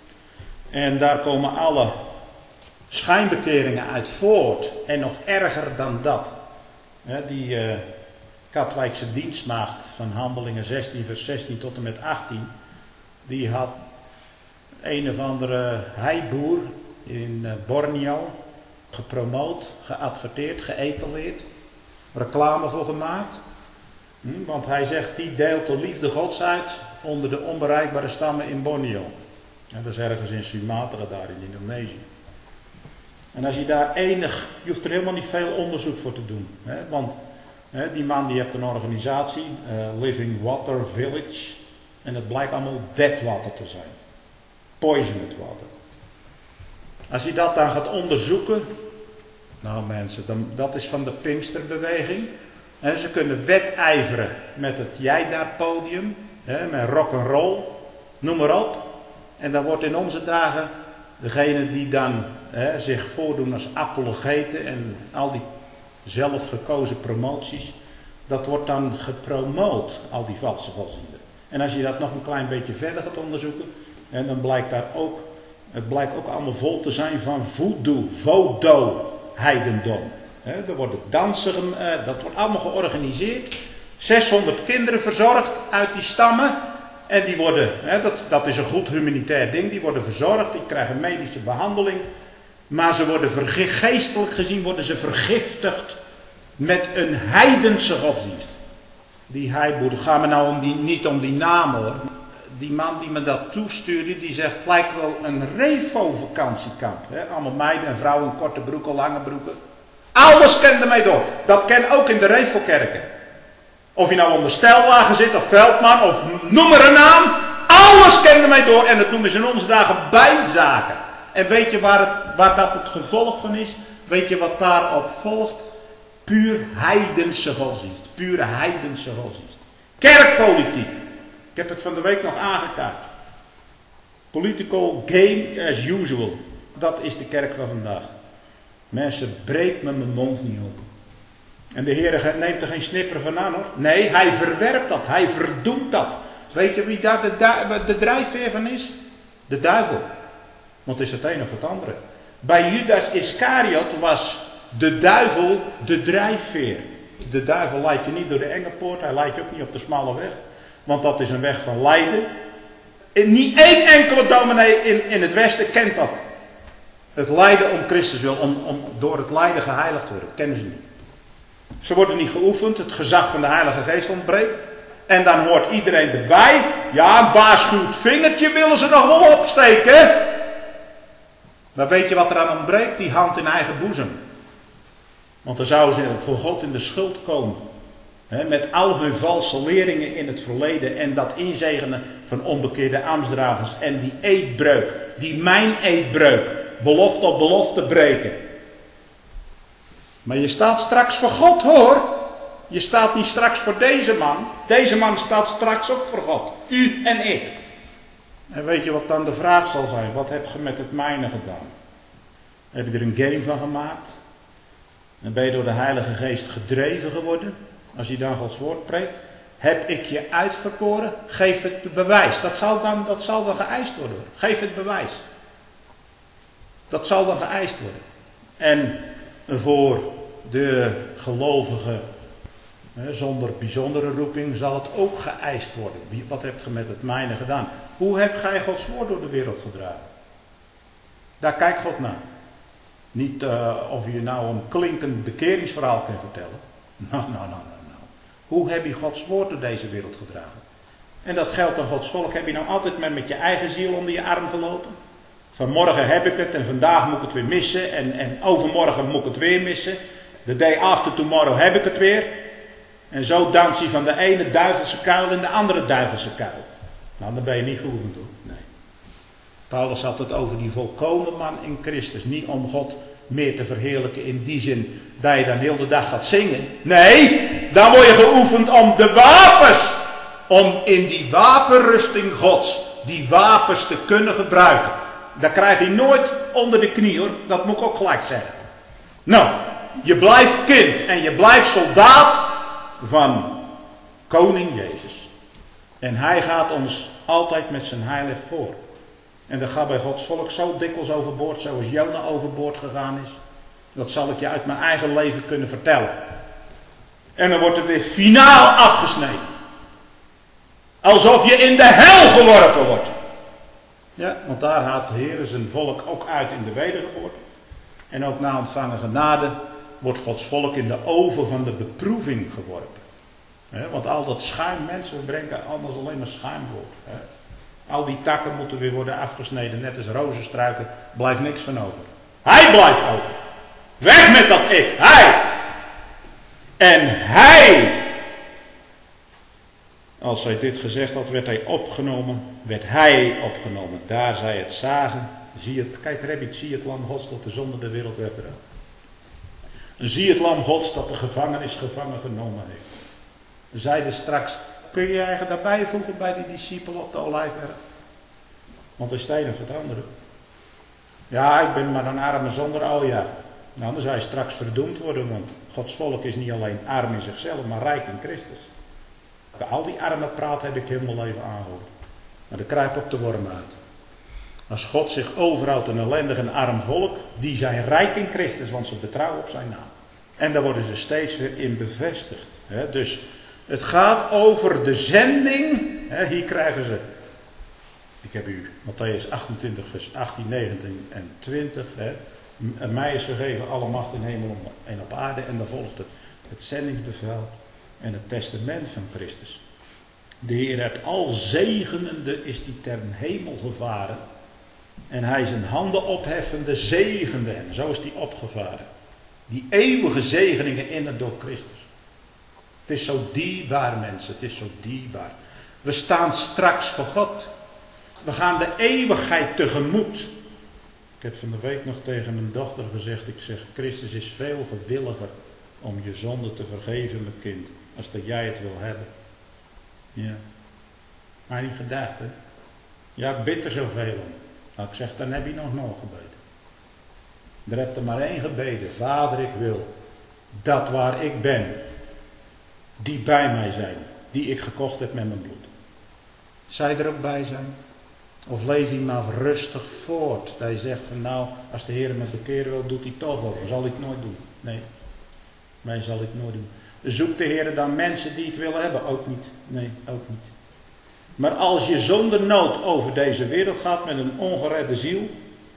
En daar komen alle schijnbekeringen uit voort. En nog erger dan dat. Die Katwijkse dienstmaagd van Handelingen 16 vers 16 tot en met 18. Die had een of andere heiboer in Borneo gepromoot, geadverteerd, geëtaleerd. Reclame voor gemaakt. Want hij zegt, die deelt de liefde Gods uit onder de onbereikbare stammen in Borneo. En dat is ergens in Sumatra, daar in Indonesië. En als je daar je hoeft er helemaal niet veel onderzoek voor te doen. Want die man die heeft een organisatie, Living Water Village. En het blijkt allemaal dead water te zijn. Poisoned water. Als je dat dan gaat onderzoeken. Nou mensen, dat is van de Pinksterbeweging. Ze kunnen wedijveren met het jij daar podium. Met rock'n'roll. Noem maar op. En dan wordt in onze dagen degene die dan zich voordoen als apologeten. En al die zelfgekozen promoties. Dat wordt dan gepromoot. Al die valse godsdiensten. En als je dat nog een klein beetje verder gaat onderzoeken. En dan blijkt daar ook. Het blijkt ook allemaal vol te zijn van voodoo heidendom. Er worden dansen, dat wordt allemaal georganiseerd. 600 kinderen verzorgd uit die stammen. En die worden, dat is een goed humanitair ding, die worden verzorgd, die krijgen medische behandeling. Maar ze worden geestelijk gezien worden ze vergiftigd met een heidense godsdienst. Die heiboer, gaan we nou niet om die naam hoor. Die man die me dat toestuurde, die zegt, het lijkt wel een Revo-vakantiekamp. Allemaal meiden en vrouwen in korte broeken, lange broeken. Alles kent ermee door. Dat ken ook in de Revo-kerken. Of je nou onder stelwagen zit, of veldman, of noem maar een naam. Alles kent ermee door. En dat noemen ze in onze dagen bijzaken. En weet je waar dat het gevolg van is? Weet je wat daarop volgt? Puur heidense godsdienst. Pure heidense godsdienst. Kerkpolitiek. Ik heb het van de week nog aangekaart. Political game as usual. Dat is de kerk van vandaag. Mensen, breek me mijn mond niet open. En de Heer neemt er geen snipper van aan hoor. Nee, hij verwerpt dat. Hij verdoemt dat. Weet je wie daar de drijfveer van is? De duivel. Want het is het een of het andere. Bij Judas Iscariot was de duivel de drijfveer. De duivel leidt je niet door de enge poort. Hij leidt je ook niet op de smalle weg. Want dat is een weg van lijden. En niet één enkele dominee in het Westen kent dat. Het lijden om Christus wil. Om door het lijden geheiligd te worden. Kennen ze niet. Ze worden niet geoefend. Het gezag van de Heilige Geest ontbreekt. En dan hoort iedereen erbij. Ja, een waarschuwend vingertje willen ze nog wel opsteken. Maar weet je wat er aan ontbreekt? Die hand in eigen boezem. Want dan zouden ze voor God in de schuld komen. Met al hun valse leringen in het verleden. En dat inzegenen van onbekeerde ambtsdragers. En die eedbreuk. Die mijn eedbreuk. Belofte op belofte breken. Maar je staat straks voor God hoor. Je staat niet straks voor deze man. Deze man staat straks ook voor God. U en ik. En weet je wat dan de vraag zal zijn? Wat heb je met het mijne gedaan? Heb je er een game van gemaakt? En ben je door de Heilige Geest gedreven geworden? Als je dan Gods woord preekt. Heb ik je uitverkoren? Geef het bewijs. Dat zal dan geëist worden. Geef het bewijs. Dat zal dan geëist worden. En voor de gelovigen zonder bijzondere roeping zal het ook geëist worden. Wat hebt je met het mijne gedaan? Hoe heb gij Gods woord door de wereld gedragen? Daar kijkt God naar. Niet of je nou een klinkend bekeringsverhaal kan vertellen. Nou. Hoe heb je Gods woord door deze wereld gedragen? En dat geldt aan Gods volk. Heb je nou altijd met je eigen ziel onder je arm gelopen? Vanmorgen heb ik het en vandaag moet ik het weer missen. En overmorgen moet ik het weer missen. The day after tomorrow heb ik het weer. En zo dans je van de ene duivelse kuil in de andere duivelse kuil. Nou, dan ben je niet geoefend hoor. Nee. Paulus had het over die volkomen man in Christus. Niet om God meer te verheerlijken in die zin dat je dan heel de dag gaat zingen. Nee, dan word je geoefend om de wapens. Om in die wapenrusting Gods die wapens te kunnen gebruiken. Dat krijg je nooit onder de knie hoor. Dat moet ik ook gelijk zeggen. Nou, je blijft kind en je blijft soldaat van koning Jezus. En hij gaat ons altijd met zijn heilig voor. En dat gaat bij Gods volk zo dikwijls overboord, zoals Jona overboord gegaan is. Dat zal ik je uit mijn eigen leven kunnen vertellen. En dan wordt het weer finaal afgesneden. Alsof je in de hel geworpen wordt. Ja, want daar haalt de Heer zijn volk ook uit in de wedergeboorte. En ook na ontvangen genade wordt Gods volk in de oven van de beproeving geworpen. Want al dat schuim, mensen, we brengen anders alleen maar schuim voort. Al die takken moeten weer worden afgesneden, net als rozenstruiken, blijft niks van over. Hij blijft over. Weg met dat ik, hij. En hij, als hij dit gezegd had, werd hij opgenomen, Daar zij het zagen, zie het, kijk daar heb je het, zie het lam Gods dat de zonde de wereld wegdraagt. Zie het lam Gods dat de gevangenis gevangen genomen heeft. Zeiden straks, kun je je eigen daarbij voegen bij die discipelen op de Olijfberg? Want er is het een of het andere. Ja, ik ben maar een arme zonder, oh ja. Nou, dan zou je straks verdoemd worden, want Gods volk is niet alleen arm in zichzelf, maar rijk in Christus. Al die arme praat heb ik heel mijn leven aangehoord. Maar daar kruipt ook de worm uit. Als God zich overhoudt een ellendig en arm volk, die zijn rijk in Christus, want ze betrouwen op zijn naam. En daar worden ze steeds weer in bevestigd. Dus het gaat over de zending. Hier krijgen ze, ik heb u Mattheüs 28 vers 18, 19 en 20. Mij is gegeven alle macht in hemel en op aarde. En dan volgt het zendingsbevel en het testament van Christus. De Heer hebt al zegenende is die ten hemel gevaren. En hij zijn handen opheffende zegende hen. Zo is die opgevaren. Die eeuwige zegeningen in en door Christus. Het is zo dierbaar mensen. Het is zo dierbaar. We staan straks voor God. We gaan de eeuwigheid tegemoet. Ik heb van de week nog tegen mijn dochter gezegd. Ik zeg, Christus is veel gewilliger om je zonde te vergeven, mijn kind. Als dat jij het wil hebben. Ja. Maar niet gedacht, hè. Ja, ik bid er zoveel om. Nou, ik zeg, dan heb je nog gebeden. Er hebt er maar één gebeden. Vader, ik wil dat waar ik ben, die bij mij zijn, die ik gekocht heb met mijn bloed. Zij er ook bij zijn? Of leef je maar rustig voort? Dat je zegt van nou, als de Heer me bekeren wil, doet hij toch wel. Dan zal ik het nooit doen. Nee, mij zal ik nooit doen. Zoekt de Heer dan mensen die het willen hebben? Ook niet. Nee, ook niet. Maar als je zonder nood over deze wereld gaat met een ongeredde ziel,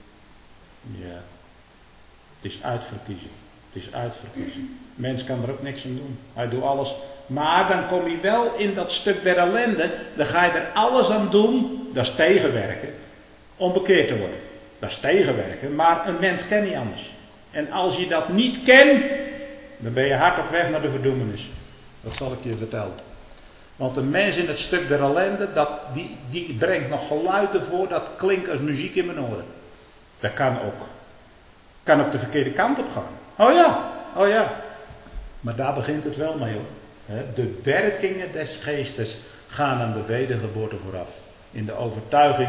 ja, het is uitverkiezing. Het is uitverkiezing. Mens kan er ook niks aan doen. Hij doet alles. Maar dan kom je wel in dat stuk der ellende. Dan ga je er alles aan doen. Dat is tegenwerken. Om bekeerd te worden. Dat is tegenwerken. Maar een mens kent niet anders. En als je dat niet kent, dan ben je hard op weg naar de verdoemenis. Dat zal ik je vertellen. Want een mens in het stuk der ellende, die brengt nog geluiden voor. Dat klinkt als muziek in mijn oren. Dat kan ook. Kan ook de verkeerde kant op gaan. Oh ja, oh ja. Maar daar begint het wel mee hoor. De werkingen des geestes gaan aan de wedergeboorte vooraf. In de overtuiging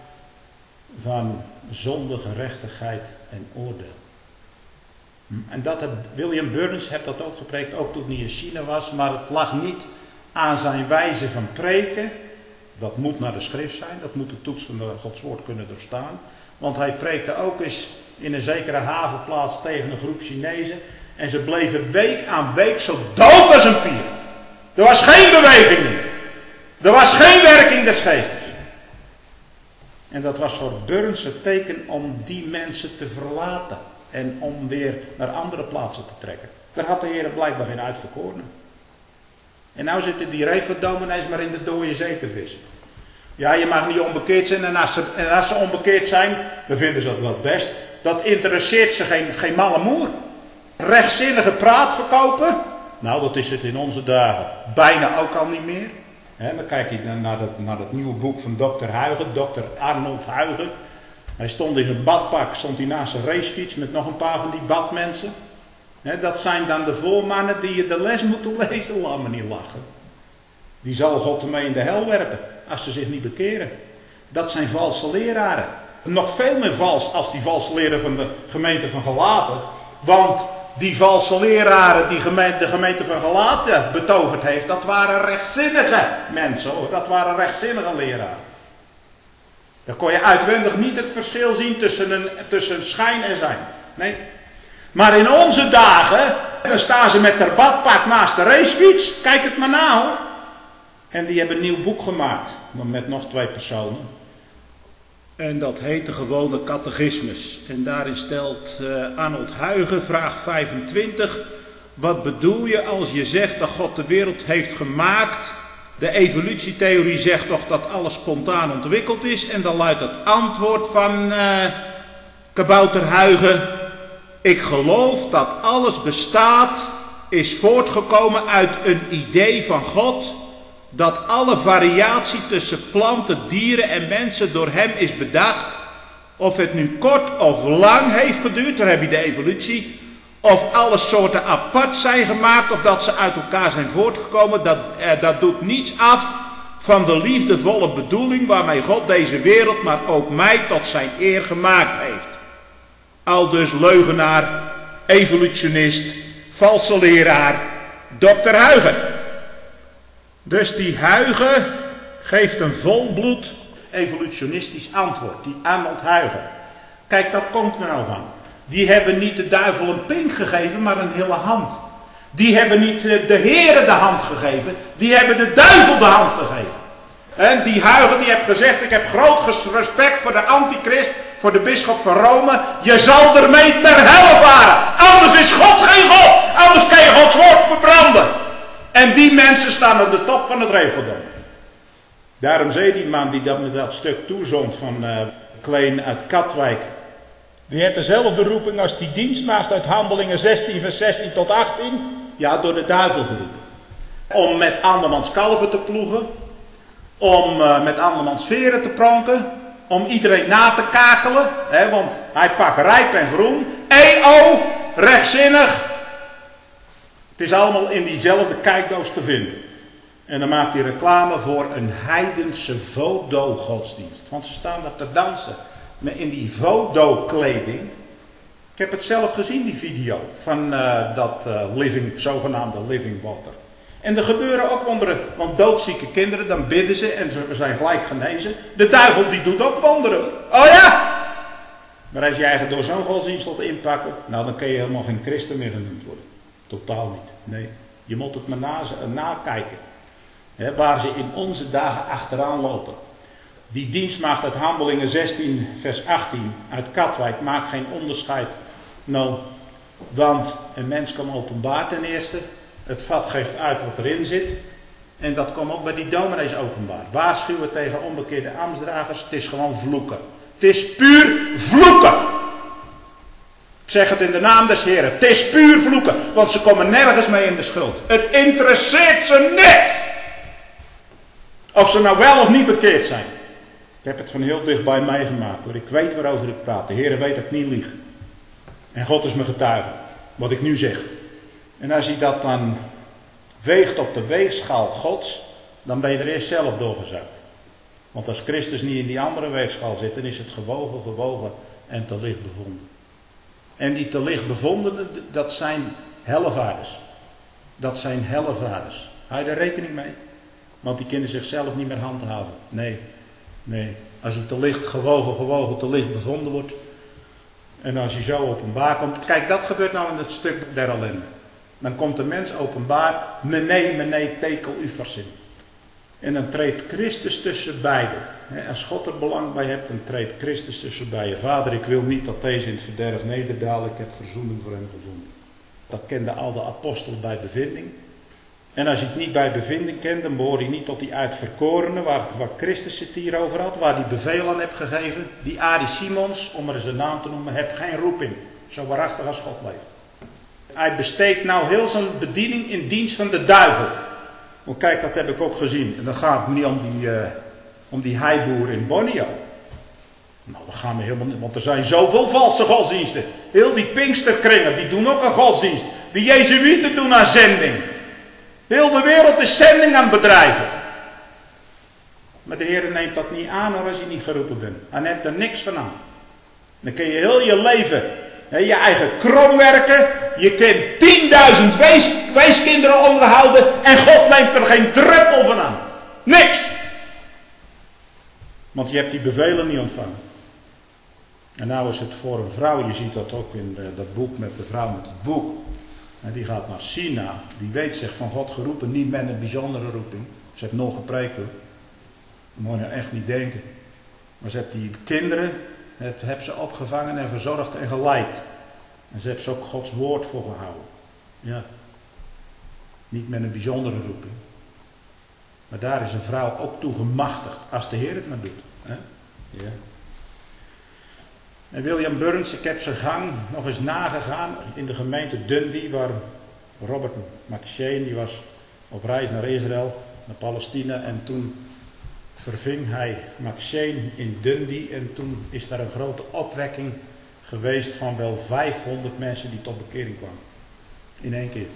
van zonde, gerechtigheid en oordeel. En William Burns heeft dat ook gepreekt, ook toen hij in China was. Maar het lag niet aan zijn wijze van preken. Dat moet naar de schrift zijn. Dat moet de toets van Gods woord kunnen doorstaan. Want hij preekte ook eens in een zekere havenplaats tegen een groep Chinezen. En ze bleven week aan week zo dood als een pier. Er was geen beweging in. Er was geen werking des geestes. En dat was voor Burns het teken om die mensen te verlaten. En om weer naar andere plaatsen te trekken. Daar had de Heer blijkbaar geen uitverkorenen. En nou zitten die reefverdominees maar in de dode zee te vissen. Ja, je mag niet onbekeerd zijn. En als ze onbekeerd zijn, dan vinden ze dat wel best. Dat interesseert ze geen malle moer. Rechtzinnige praat verkopen. Nou, dat is het in onze dagen bijna ook al niet meer. Dan kijk je naar dat nieuwe boek van dokter Huygen, dokter Arnold Huygen. Hij stond in zijn badpak, stond hij naast zijn racefiets met nog een paar van die badmensen. Dat zijn dan de voormannen die je de les moeten lezen. Laat me niet lachen. Die zal God ermee in de hel werpen, als ze zich niet bekeren. Dat zijn valse leraren. Nog veel meer vals als die valse leraar van de gemeente van Galaten. Want die valse leraren die de gemeente van Galaten betoverd heeft, dat waren rechtzinnige mensen hoor. Dat waren rechtzinnige leraren. Dan kon je uitwendig niet het verschil zien tussen schijn en zijn. Nee. Maar in onze dagen, dan staan ze met haar badpak naast de racefiets. Kijk het maar na hoor. En die hebben een nieuw boek gemaakt. Maar met nog 2 personen. En dat heet de gewone catechismus. En daarin stelt Arnold Huygen, vraag 25. Wat bedoel je als je zegt dat God de wereld heeft gemaakt? De evolutietheorie zegt toch dat alles spontaan ontwikkeld is. En dan luidt het antwoord van kabouter Huygen. Ik geloof dat alles bestaat, is voortgekomen uit een idee van God. Dat alle variatie tussen planten, dieren en mensen door hem is bedacht. Of het nu kort of lang heeft geduurd, daar heb je de evolutie. Of alle soorten apart zijn gemaakt, of dat ze uit elkaar zijn voortgekomen. Dat doet niets af van de liefdevolle bedoeling waarmee God deze wereld, maar ook mij tot zijn eer gemaakt heeft. Aldus leugenaar, evolutionist, valse leraar, dokter Huygen. Dus die Huygen geeft een volbloed evolutionistisch antwoord. Die Arnold Huygen. Kijk, dat komt er nou van. Die hebben niet de duivel een pink gegeven, maar een hele hand. Die hebben niet de Heere de hand gegeven. Die hebben de duivel de hand gegeven. En die Huygen die heeft gezegd, ik heb groot respect voor de antichrist, voor de bisschop van Rome. Je zal ermee ter helle varen. Anders is God geen God. Anders kan je Gods woord verbranden. En die mensen staan aan de top van het regeldom. Daarom zei die man die dat met dat stuk toezond van Kleen uit Katwijk. Die heeft dezelfde roeping als die dienstmaagd uit Handelingen 16 vers 16 tot 18. Ja, door de duivel geroepen. Om met andermans kalven te ploegen. Om met andermans veren te pronken. Om iedereen na te kakelen. Want hij pakt rijp en groen. EO, rechtzinnig. Het is allemaal in diezelfde kijkdoos te vinden. En dan maakt hij reclame voor een heidense voodoo-godsdienst. Want ze staan daar te dansen in die voodoo-kleding. Ik heb het zelf gezien, die video van dat zogenaamde living water. En er gebeuren ook wonderen, want doodzieke kinderen, dan bidden ze en ze zijn gelijk genezen. De duivel die doet ook wonderen. Oh ja! Maar als je eigen door zo'n godsdienst laat inpakken, nou dan kun je helemaal geen christen meer genoemd worden. Totaal niet. Nee, je moet het maar nakijken. He, waar ze in onze dagen achteraan lopen. Die dienstmaagd uit Handelingen 16 vers 18 uit Katwijk maakt geen onderscheid. Nou, want een mens kan openbaar ten eerste. Het vat geeft uit wat erin zit. En dat komt ook bij die dominees openbaar. Waarschuwen tegen onbekeerde ambtsdragers. Het is gewoon vloeken. Het is puur vloeken. Ik zeg het in de naam des Heren. Het is puur vloeken. Want ze komen nergens mee in de schuld. Het interesseert ze niks. Of ze nou wel of niet bekeerd zijn. Ik heb het van heel dichtbij meegemaakt hoor. Ik weet waarover ik praat. De Heer weet dat ik niet lieg. En God is mijn getuige. Wat ik nu zeg. En als hij dat dan weegt op de weegschaal Gods. Dan ben je er eerst zelf doorgezakt. Want als Christus niet in die andere weegschaal zit. Dan is het gewogen en te licht bevonden. En die te licht bevondenen. Dat zijn hellevaarders. Dat zijn hellevaarders. Hou je er rekening mee? Want die kunnen zichzelf niet meer handhaven. Nee. Als hij te licht gewogen, te licht bevonden wordt. En als hij zo openbaar komt. Kijk, dat gebeurt nou in het stuk der ellende. Dan komt de mens openbaar. Mene, tekel u verzin. En dan treedt Christus tussen beiden. Als God er belang bij hebt, dan treedt Christus tussen beiden. Vader, ik wil niet dat deze in het verderf nederdalen. Ik heb verzoening voor hem gevonden. Dat kenden al de apostelen bij bevinding. En als je het niet bij bevinding kent, dan behoor je niet tot die uitverkorenen waar Christus het hier over had, waar hij bevel aan heeft gegeven. Die Arie Simons, om er eens een naam te noemen, heeft geen roeping. Zo waarachtig als God leeft. Hij besteedt nou heel zijn bediening in dienst van de duivel. Want kijk, dat heb ik ook gezien. En dan gaat het niet om die heiboer in Borneo. Nou, dat gaan we helemaal niet, want er zijn zoveel valse godsdiensten. Heel die Pinksterkringen, die doen ook een godsdienst. Die Jezuïeten doen aan zending. Heel de wereld is zending aan het bedrijven. Maar de Heer neemt dat niet aan hoor, als je niet geroepen bent. Hij neemt er niks van aan. Dan kun je heel je leven, je eigen krom werken. Je kunt 10.000 weeskinderen onderhouden. En God neemt er geen druppel van aan. Niks. Want je hebt die bevelen niet ontvangen. En nou is het voor een vrouw, je ziet dat ook in dat boek met de vrouw met het boek. En die gaat naar China, die weet zich van God geroepen, niet met een bijzondere roeping. Ze heeft nog gepreekt hoor. Dat moet je nou echt niet denken. Maar ze heeft die kinderen, heeft ze opgevangen en verzorgd en geleid. En ze heeft ze ook Gods woord voor gehouden. Ja. Niet met een bijzondere roeping. Maar daar is een vrouw ook toe gemachtigd, als de Heer het maar doet. Hè? Ja. En William Burns, ik heb zijn gang nog eens nagegaan in de gemeente Dundee, waar Robert McCheyne, die was op reis naar Israël, naar Palestina, en toen verving hij McCheyne in Dundee en toen is daar een grote opwekking geweest van wel 500 mensen die tot bekering kwamen. In één keer.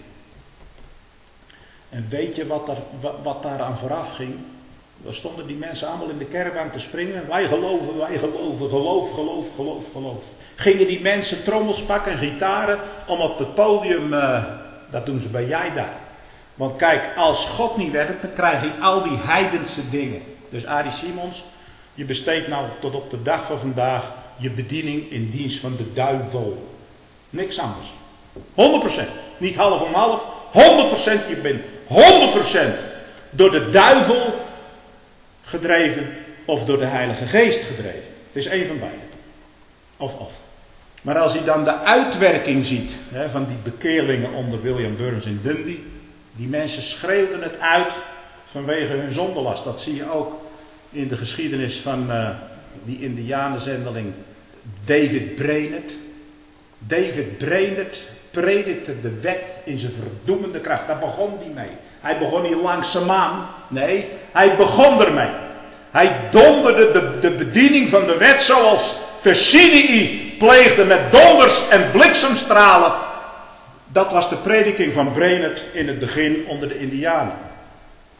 En weet je wat daar aan vooraf ging? Dan stonden die mensen allemaal in de kerkbank te springen. Wij geloven, geloof. Gingen die mensen trommels pakken en gitaren om op het podium, dat doen ze bij jij daar. Want kijk, als God niet werkt, dan krijg je al die heidense dingen. Dus Arie Simons, je besteedt nou tot op de dag van vandaag je bediening in dienst van de duivel. Niks anders. 100%. Niet half om half. 100%. Je bent 100% door de duivel gedreven of door de Heilige Geest gedreven. Het is één van beide. Of. Maar als je dan de uitwerking ziet van die bekeerlingen onder William Burns in Dundee. Die mensen schreeuwden het uit vanwege hun zondelast. Dat zie je ook in de geschiedenis van die Indianenzendeling David Brainerd. David Brainerd predikte de wet in zijn verdoemende kracht. Daar begon hij mee. Hij begon niet langzaamaan. Nee, hij begon ermee. Hij donderde de bediening van de wet zoals Sinai pleegde met donders en bliksemstralen. Dat was de prediking van Brainerd in het begin onder de Indianen.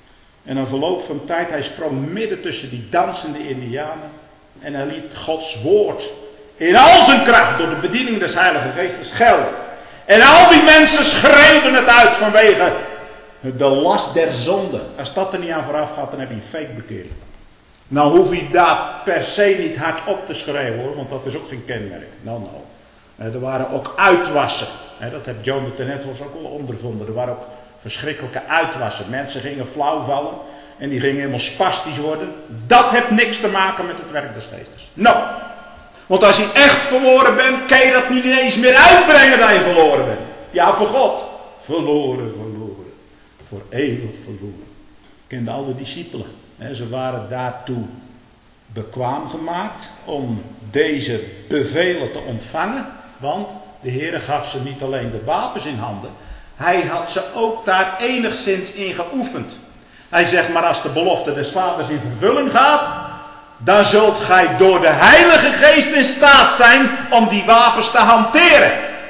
En een verloop van tijd, hij sprong midden tussen die dansende Indianen. En hij liet Gods woord in al zijn kracht door de bediening des Heilige Geestes gelden. En al die mensen schreeuwden het uit vanwege de last der zonde. Als dat er niet aan vooraf gaat, dan heb je een fake bekering. Nou hoef je daar per se niet hard op te schreeuwen hoor, want dat is ook geen kenmerk. Nou. Er waren ook uitwassen. Dat heeft Jonathan Edwards ook wel ondervonden. Er waren ook verschrikkelijke uitwassen. Mensen gingen flauw vallen en die gingen helemaal spastisch worden. Dat heeft niks te maken met het werk des Geestes. Nou, want als je echt verloren bent, kan je dat niet eens meer uitbrengen dat je verloren bent. Ja, voor God. Verloren. Voor eeuwig verloren. Kenden alle discipelen. Ze waren daartoe bekwaam gemaakt om deze bevelen te ontvangen. Want de Heer gaf ze niet alleen de wapens in handen. Hij had ze ook daar enigszins in geoefend. Hij zegt, maar als de belofte des vaders in vervulling gaat, dan zult gij door de Heilige Geest in staat zijn om die wapens te hanteren.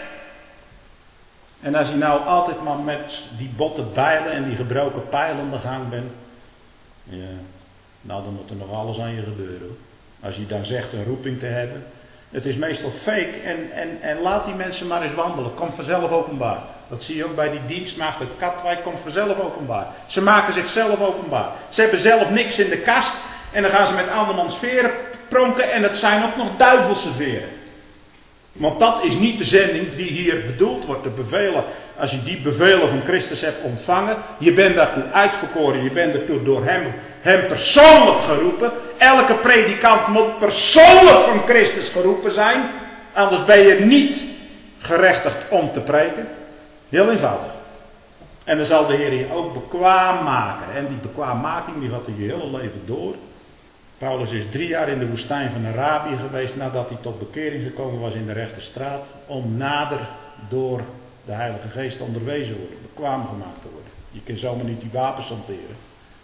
En als je nou altijd maar met die botte bijlen en die gebroken pijlen aan de gang bent, ja, nou dan moet er nog alles aan je gebeuren hoor. Als je dan zegt een roeping te hebben. Het is meestal fake en laat die mensen maar eens wandelen. Komt vanzelf openbaar. Dat zie je ook bij die dienstmaagd uit Katwijk. Komt vanzelf openbaar. Ze maken zichzelf openbaar. Ze hebben zelf niks in de kast. En dan gaan ze met andermans veren pronken. En het zijn ook nog duivelse veren. Want dat is niet de zending die hier bedoeld wordt. De bevelen. Als je die bevelen van Christus hebt ontvangen. Je bent daartoe uitverkoren. Je bent ertoe door hem persoonlijk geroepen. Elke predikant moet persoonlijk van Christus geroepen zijn. Anders ben je niet gerechtigd om te preken. Heel eenvoudig. En dan zal de Heer je ook bekwaam maken. En die bekwaammaking die gaat je hele leven door. Paulus is 3 jaar in de woestijn van Arabië geweest nadat hij tot bekering gekomen was in de rechte straat. Om nader door de Heilige Geest onderwezen worden. Bekwaam gemaakt te worden. Je kunt zomaar niet die wapens hanteren.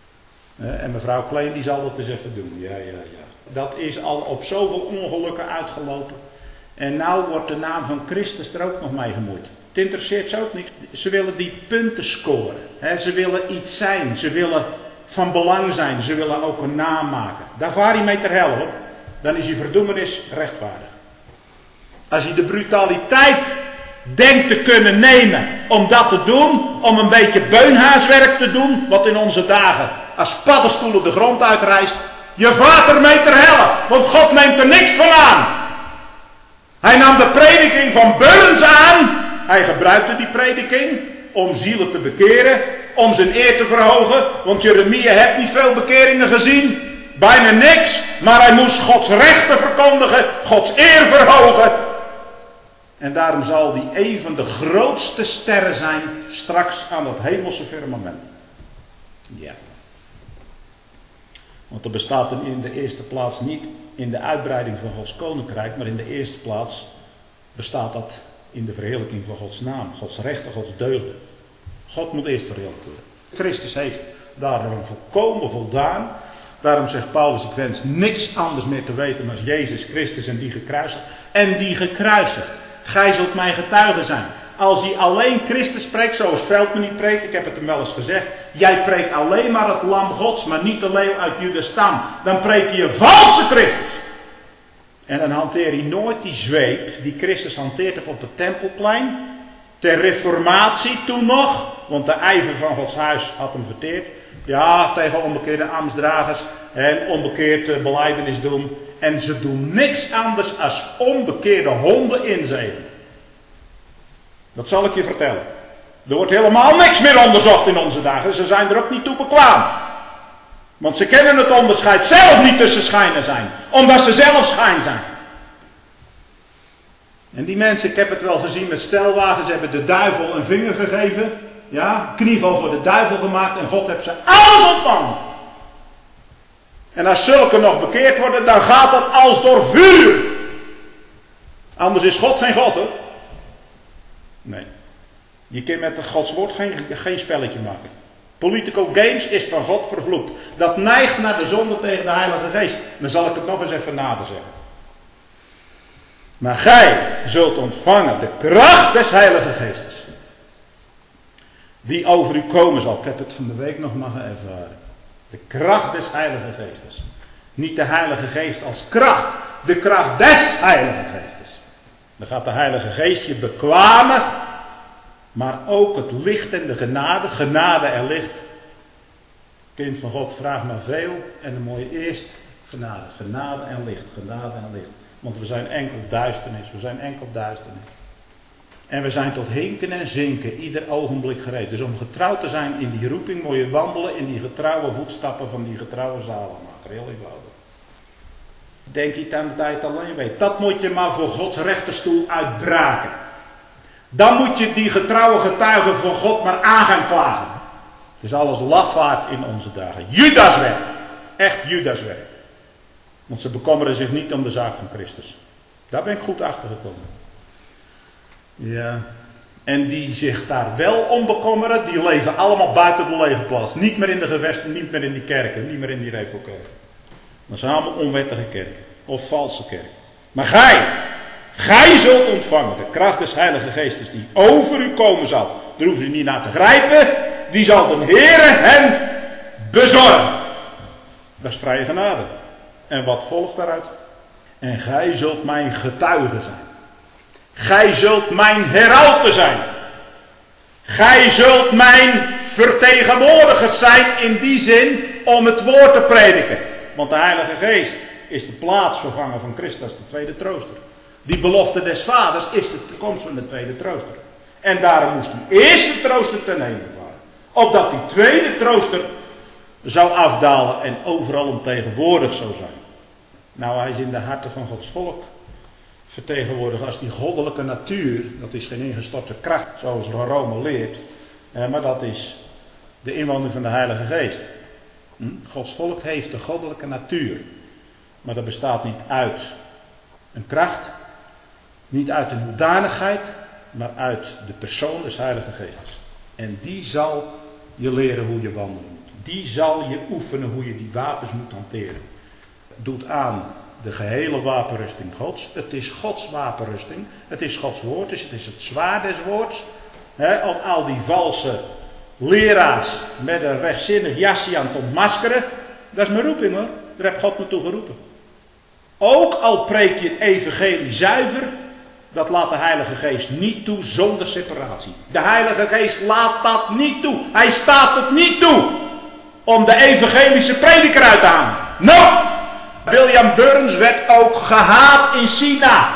En mevrouw Kleen die zal dat eens even doen. Ja. Dat is al op zoveel ongelukken uitgelopen. En nou wordt de naam van Christus er ook nog mee gemoeid. Het interesseert ze ook niet. Ze willen die punten scoren. Ze willen iets zijn. Ze willen van belang zijn. Ze willen ook een naam maken. Daar vaar je mee ter hel hoor. Dan is je verdoemenis rechtvaardig. Als je de brutaliteit denkt te kunnen nemen om dat te doen. Om een beetje beunhaaswerk te doen. Wat in onze dagen als paddenstoelen de grond uitrijst. Je vaart ermee ter helle. Want God neemt er niks van aan. Hij nam de prediking van Burns aan. Hij gebruikte die prediking om zielen te bekeren. Om zijn eer te verhogen. Want Jeremia heeft niet veel bekeringen gezien. Bijna niks. Maar hij moest Gods rechten verkondigen. Gods eer verhogen. En daarom zal die een van de grootste sterren zijn. Straks aan dat hemelse firmament. Ja. Want er bestaat in de eerste plaats niet in de uitbreiding van Gods koninkrijk. Maar in de eerste plaats bestaat dat in de verheerlijking van Gods naam. Gods rechten, Gods deugden. God moet eerst verheerlijkt worden. Christus heeft daarom volkomen voldaan. Daarom zegt Paulus, ik wens niks anders meer te weten dan Jezus Christus en die gekruisigd. En die gekruisigd. Gij zult mijn getuige zijn. Als hij alleen Christus spreekt, zoals Veldman niet preekt, ik heb het hem wel eens gezegd. Jij preekt alleen maar het lam Gods, maar niet de leeuw uit Judas stam. Dan preek je een valse Christus. En dan hanteer je nooit die zweep die Christus hanteert op het tempelplein. Ter reformatie toen nog, want de ijver van Gods huis had hem verteerd. Ja, tegen onbekeerde ambtsdragers en onbekeerd belijdenis doen. En ze doen niks anders als onbekeerde honden inzegenen. Dat zal ik je vertellen. Er wordt helemaal niks meer onderzocht in onze dagen. Ze zijn er ook niet toe bekwaam. Want ze kennen het onderscheid zelf niet tussen schijn en zijn. Omdat ze zelf schijn zijn. En die mensen, ik heb het wel gezien met stelwagens, hebben de duivel een vinger gegeven. Ja, knieval voor de duivel gemaakt. En God heeft ze alles ontvangen. En als zulke nog bekeerd worden, dan gaat dat als door vuur. Anders is God geen God hoor. Nee. Je kunt met Gods woord geen spelletje maken. Political games is van God vervloekt. Dat neigt naar de zonde tegen de Heilige Geest. Dan zal ik het nog eens even nader zeggen. Maar gij zult ontvangen de kracht des Heilige Geestes. Die over u komen zal. Ik heb het van de week nog mogen ervaren. De kracht des Heilige Geestes. Niet de Heilige Geest als kracht. De kracht des Heilige Geestes. Dan gaat de Heilige Geest je bekwamen. Maar ook het licht en de genade. Genade en licht. Kind van God, vraag maar veel. En dan moet je eerst genade. Genade en licht. Genade en licht. Want we zijn enkel duisternis. We zijn enkel duisternis. En we zijn tot hinken en zinken. Ieder ogenblik gereed. Dus om getrouw te zijn in die roeping. Moet je wandelen in die getrouwe voetstappen van die getrouwe zaligmaker. Heel eenvoudig. Denk niet aan dat hij het alleen weet. Dat moet je maar voor Gods rechterstoel uitbraken. Dan moet je die getrouwe getuigen voor God maar aan gaan klagen. Het is alles lafaard in onze dagen. Judaswerk. Echt Judaswerk. Want ze bekommeren zich niet om de zaak van Christus. Daar ben ik goed achter gekomen. Ja. En die zich daar wel om bekommeren, die leven allemaal buiten de legerplaats. Niet meer in de gevesten, niet meer in die kerken, niet meer in die revelkerken. Dat zijn allemaal onwettige kerken. Of valse kerken. Maar gij zult ontvangen de kracht des Heilige Geestes die over u komen zal. Daar hoeft u niet naar te grijpen. Die zal de Heere hen bezorgen. Dat is vrije genade. En wat volgt daaruit? En gij zult mijn getuige zijn. Gij zult mijn herauten zijn. Gij zult mijn vertegenwoordigers zijn in die zin om het woord te prediken. Want de Heilige Geest is de plaatsvervanger van Christus, de tweede trooster. Die belofte des vaders is de toekomst van de tweede trooster. En daarom moest die eerste trooster ten hemel varen. Opdat die tweede trooster zou afdalen en overal omtegenwoordig zou zijn. Nou, hij is in de harten van Gods volk vertegenwoordigd als die goddelijke natuur. Dat is geen ingestorte kracht zoals Rome leert. Maar dat is de inwoning van de Heilige Geest. Gods volk heeft de goddelijke natuur. Maar dat bestaat niet uit een kracht. Niet uit een hoedanigheid. Maar uit de persoon des Heilige Geestes. En die zal je leren hoe je wandelen moet. Die zal je oefenen hoe je die wapens moet hanteren. Doet aan de gehele wapenrusting Gods. Het is Gods wapenrusting. Het is Gods woord. Dus het is het zwaard des woords. Om al die valse leraars met een rechtzinnig jasje aan te ontmaskeren. Dat is mijn roeping hoor. Daar heb God me toe geroepen. Ook al preek je het evangelie zuiver. Dat laat de Heilige Geest niet toe zonder separatie. De Heilige Geest laat dat niet toe. Hij staat het niet toe om de evangelische prediker uit te halen. No! William Burns werd ook gehaat in China.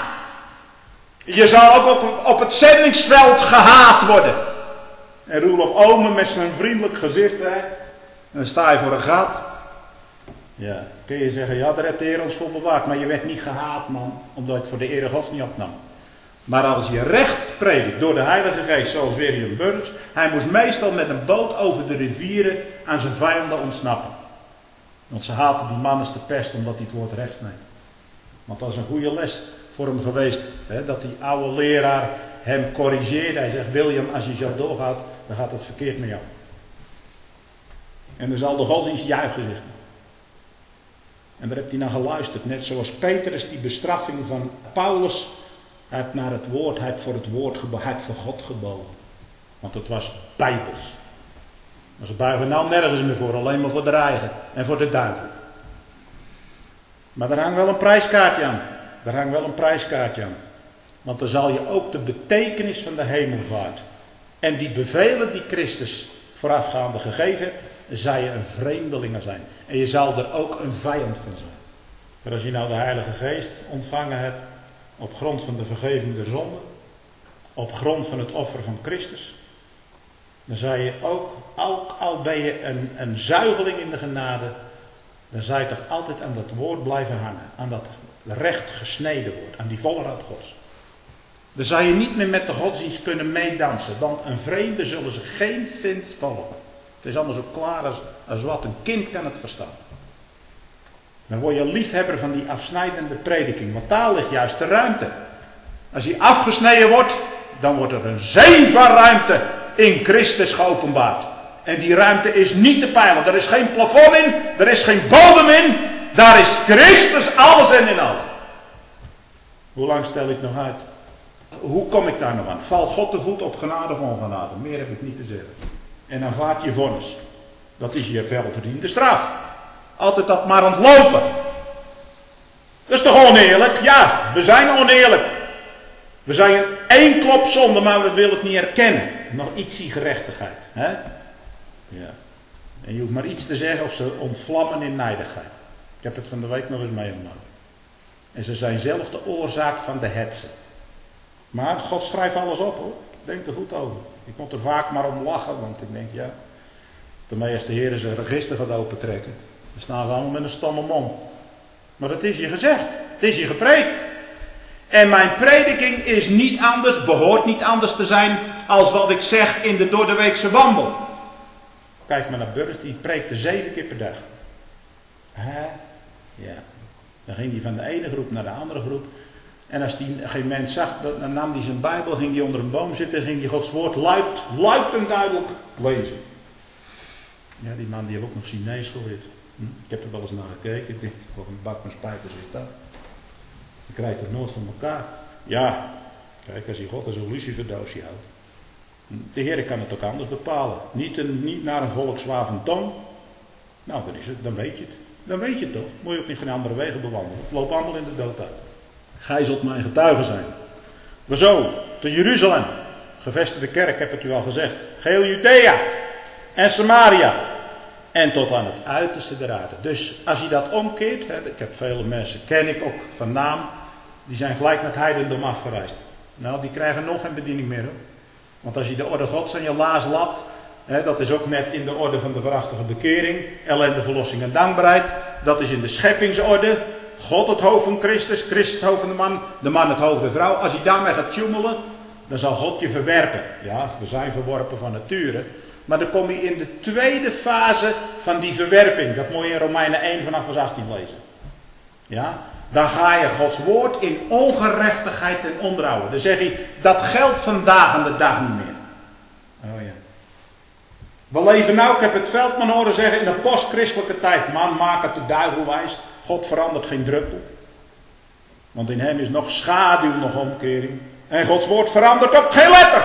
Je zal ook op het zendingsveld gehaat worden. En Roelof Omen met zijn vriendelijk gezicht. Hè, dan sta je voor een gat. Ja, kun je zeggen, ja, daar heeft de Heer ons voor bewaard. Maar je werd niet gehaat, man. Omdat je het voor de ere Gods niet opnam. Maar als je recht predikt door de Heilige Geest, zoals William Burns. Hij moest meestal met een boot over de rivieren aan zijn vijanden ontsnappen. Want ze haten die man als de pest omdat hij het woord rechts neemt. Want dat is een goede les voor hem geweest. Hè, dat die oude leraar hem corrigeerde. Hij zegt, William, als je zo doorgaat, dan gaat het verkeerd met jou. En dan zal de godsdienst juichen, zegt hij. En daar heeft hij naar geluisterd. Net zoals Petrus die bestraffing van Paulus. Hij heeft naar het woord, hij heeft voor het woord gebogen. Hij heeft voor God gebogen. Want het was bijbels. Maar ze buigen nou nergens meer voor. Alleen maar voor de eigen. En voor de duivel. Maar daar hangt wel een prijskaartje aan. Daar hangt wel een prijskaartje aan. Want dan zal je ook de betekenis van de hemelvaart. En die bevelen die Christus voorafgaande gegeven heeft. Zal je een vreemdeling zijn. En je zal er ook een vijand van zijn. Maar als je nou de Heilige Geest ontvangen hebt. Op grond van de vergeving der zonde. Op grond van het offer van Christus. Dan zal je ook al ben je een zuigeling in de genade. Dan zal je toch altijd aan dat woord blijven hangen. Aan dat recht gesneden woord. Aan die volle raad Gods. Dan zal je niet meer met de godsdienst kunnen meedansen. Want een vreemde zullen ze geen zins volgen. Het is allemaal zo klaar als wat. Een kind kan het verstaan. Dan word je een liefhebber van die afsnijdende prediking. Want daar ligt juist de ruimte. Als die afgesneden wordt, dan wordt er een zee van ruimte in Christus geopenbaard. En die ruimte is niet te peilen. Er is geen plafond in, er is geen bodem in. Daar is Christus alles en in alles. Hoe lang stel ik nog uit? Hoe kom ik daar nog aan? Val God de voet op genade of ongenade? Meer heb ik niet te zeggen. En aanvaard je vonnis. Dat is je welverdiende straf. Altijd dat maar ontlopen. Dat is toch oneerlijk? Ja, we zijn oneerlijk. We zijn één klop zonde, maar we willen het niet erkennen. Nog ietsie gerechtigheid. Hè? Ja. En je hoeft maar iets te zeggen of ze ontvlammen in nijdigheid. Ik heb het van de week nog eens meegemaakt. En ze zijn zelf de oorzaak van de hetze. Maar God schrijft alles op hoor. Denk er goed over. Ik moet er vaak maar om lachen, want ik denk ja. Daarmee als de Heer zijn register gaat opentrekken. Dan staan ze allemaal met een stomme mond. Maar het is je gezegd. Het is je gepreekt. En mijn prediking is niet anders, behoort niet anders te zijn als wat ik zeg in de doordeweekse wandel. Kijk maar naar Burgt, die preekte 7 keer per dag. Hè? Ja. Dan ging hij van de ene groep naar de andere groep. En als hij geen mens zag, dan nam hij zijn Bijbel, ging hij onder een boom zitten en ging hij Gods woord luid en duidelijk lezen. Ja, die man die heeft ook nog Chinees geleerd. Ik heb er wel eens naar gekeken. Ik denk, wat een bak met spijters is dat. Je krijgt het nooit van elkaar. Ja, kijk, als je God als een luciferdoosje houdt. De Heer kan het ook anders bepalen. Niet naar een volkswavend toon. Nou, dan is het, dan weet je het. Dan weet je het toch. Moet je ook niet geen andere wegen bewandelen. Het loopt allemaal in de dood uit. Gij zult mijn getuige zijn. Maar zo, te Jeruzalem. Gevestigde kerk, heb het u al gezegd. Geheel Judea en Samaria. En tot aan het uiterste der aarde. Dus als je dat omkeert. Ik heb vele mensen, ken ik ook van naam. Die zijn gelijk naar het heidendom afgereisd. Nou, die krijgen nog geen bediening meer hoor. Want als je de orde Gods aan je laars lapt. Dat is ook net in de orde van de waarachtige bekering. Ellende, verlossing en dankbaarheid. Dat is in de scheppingsorde. God het hoofd van Christus. Christus het hoofd van de man het hoofd van de vrouw. Als je daarmee gaat tjoemelen. Dan zal God je verwerpen. Ja, we zijn verworpen van nature. Maar dan kom je in de tweede fase van die verwerping. Dat moet je in Romeinen 1 vanaf vers 18 lezen. Ja? Dan ga je Gods woord in ongerechtigheid ten onder houden. Dan zeg je, dat geldt vandaag aan de dag niet meer. Oh ja. We leven nou, ik heb het Veldman horen zeggen, in een postchristelijke tijd. Man, maak het de duivel wijs. God verandert geen druppel. Want in hem is nog schaduw, nog omkering. En Gods woord verandert ook geen letter.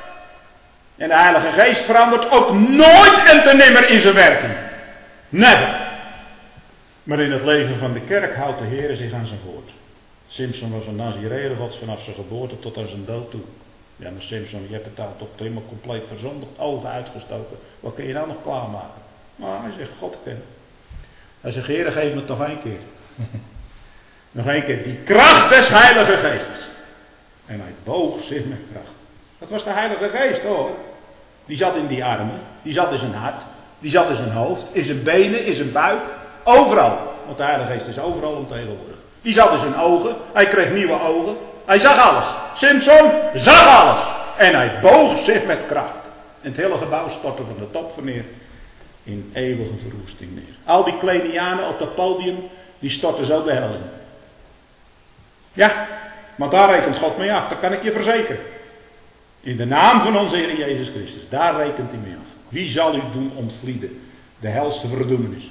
En de Heilige Geest verandert ook nooit en ten nimmer in zijn werking. Never. Maar in het leven van de kerk houdt de Heer zich aan zijn woord. Simson was een Nazireër Gods vanaf zijn geboorte tot aan zijn dood toe. Ja, maar Simson, je hebt het al tot helemaal compleet verzondigd, ogen uitgestoken. Wat kun je nou nog klaarmaken? Maar hij zegt, God kent. Hij zegt, Heer, geef me het nog 1 keer. Nog 1 keer, die kracht des Heilige Geestes. En hij boog zich met kracht. Dat was de Heilige Geest hoor. Die zat in die armen, die zat in zijn hart, die zat in zijn hoofd, in zijn benen, in zijn buik. Overal. Want de Heilige Geest is overal omtegenwoordig. Die zat in zijn ogen, hij kreeg nieuwe ogen. Hij zag alles. Simson zag alles. En hij boog zich met kracht. En het hele gebouw stortte van de top van neer in eeuwige verwoesting neer. Al die Klenianen op dat podium, die stortten zo de hel in. Ja, maar daar rekent God mee af, dat kan ik je verzekeren. In de naam van onze Heer Jezus Christus, daar rekent hij mee af. Wie zal u doen ontvlieden? De helse verdoemenis.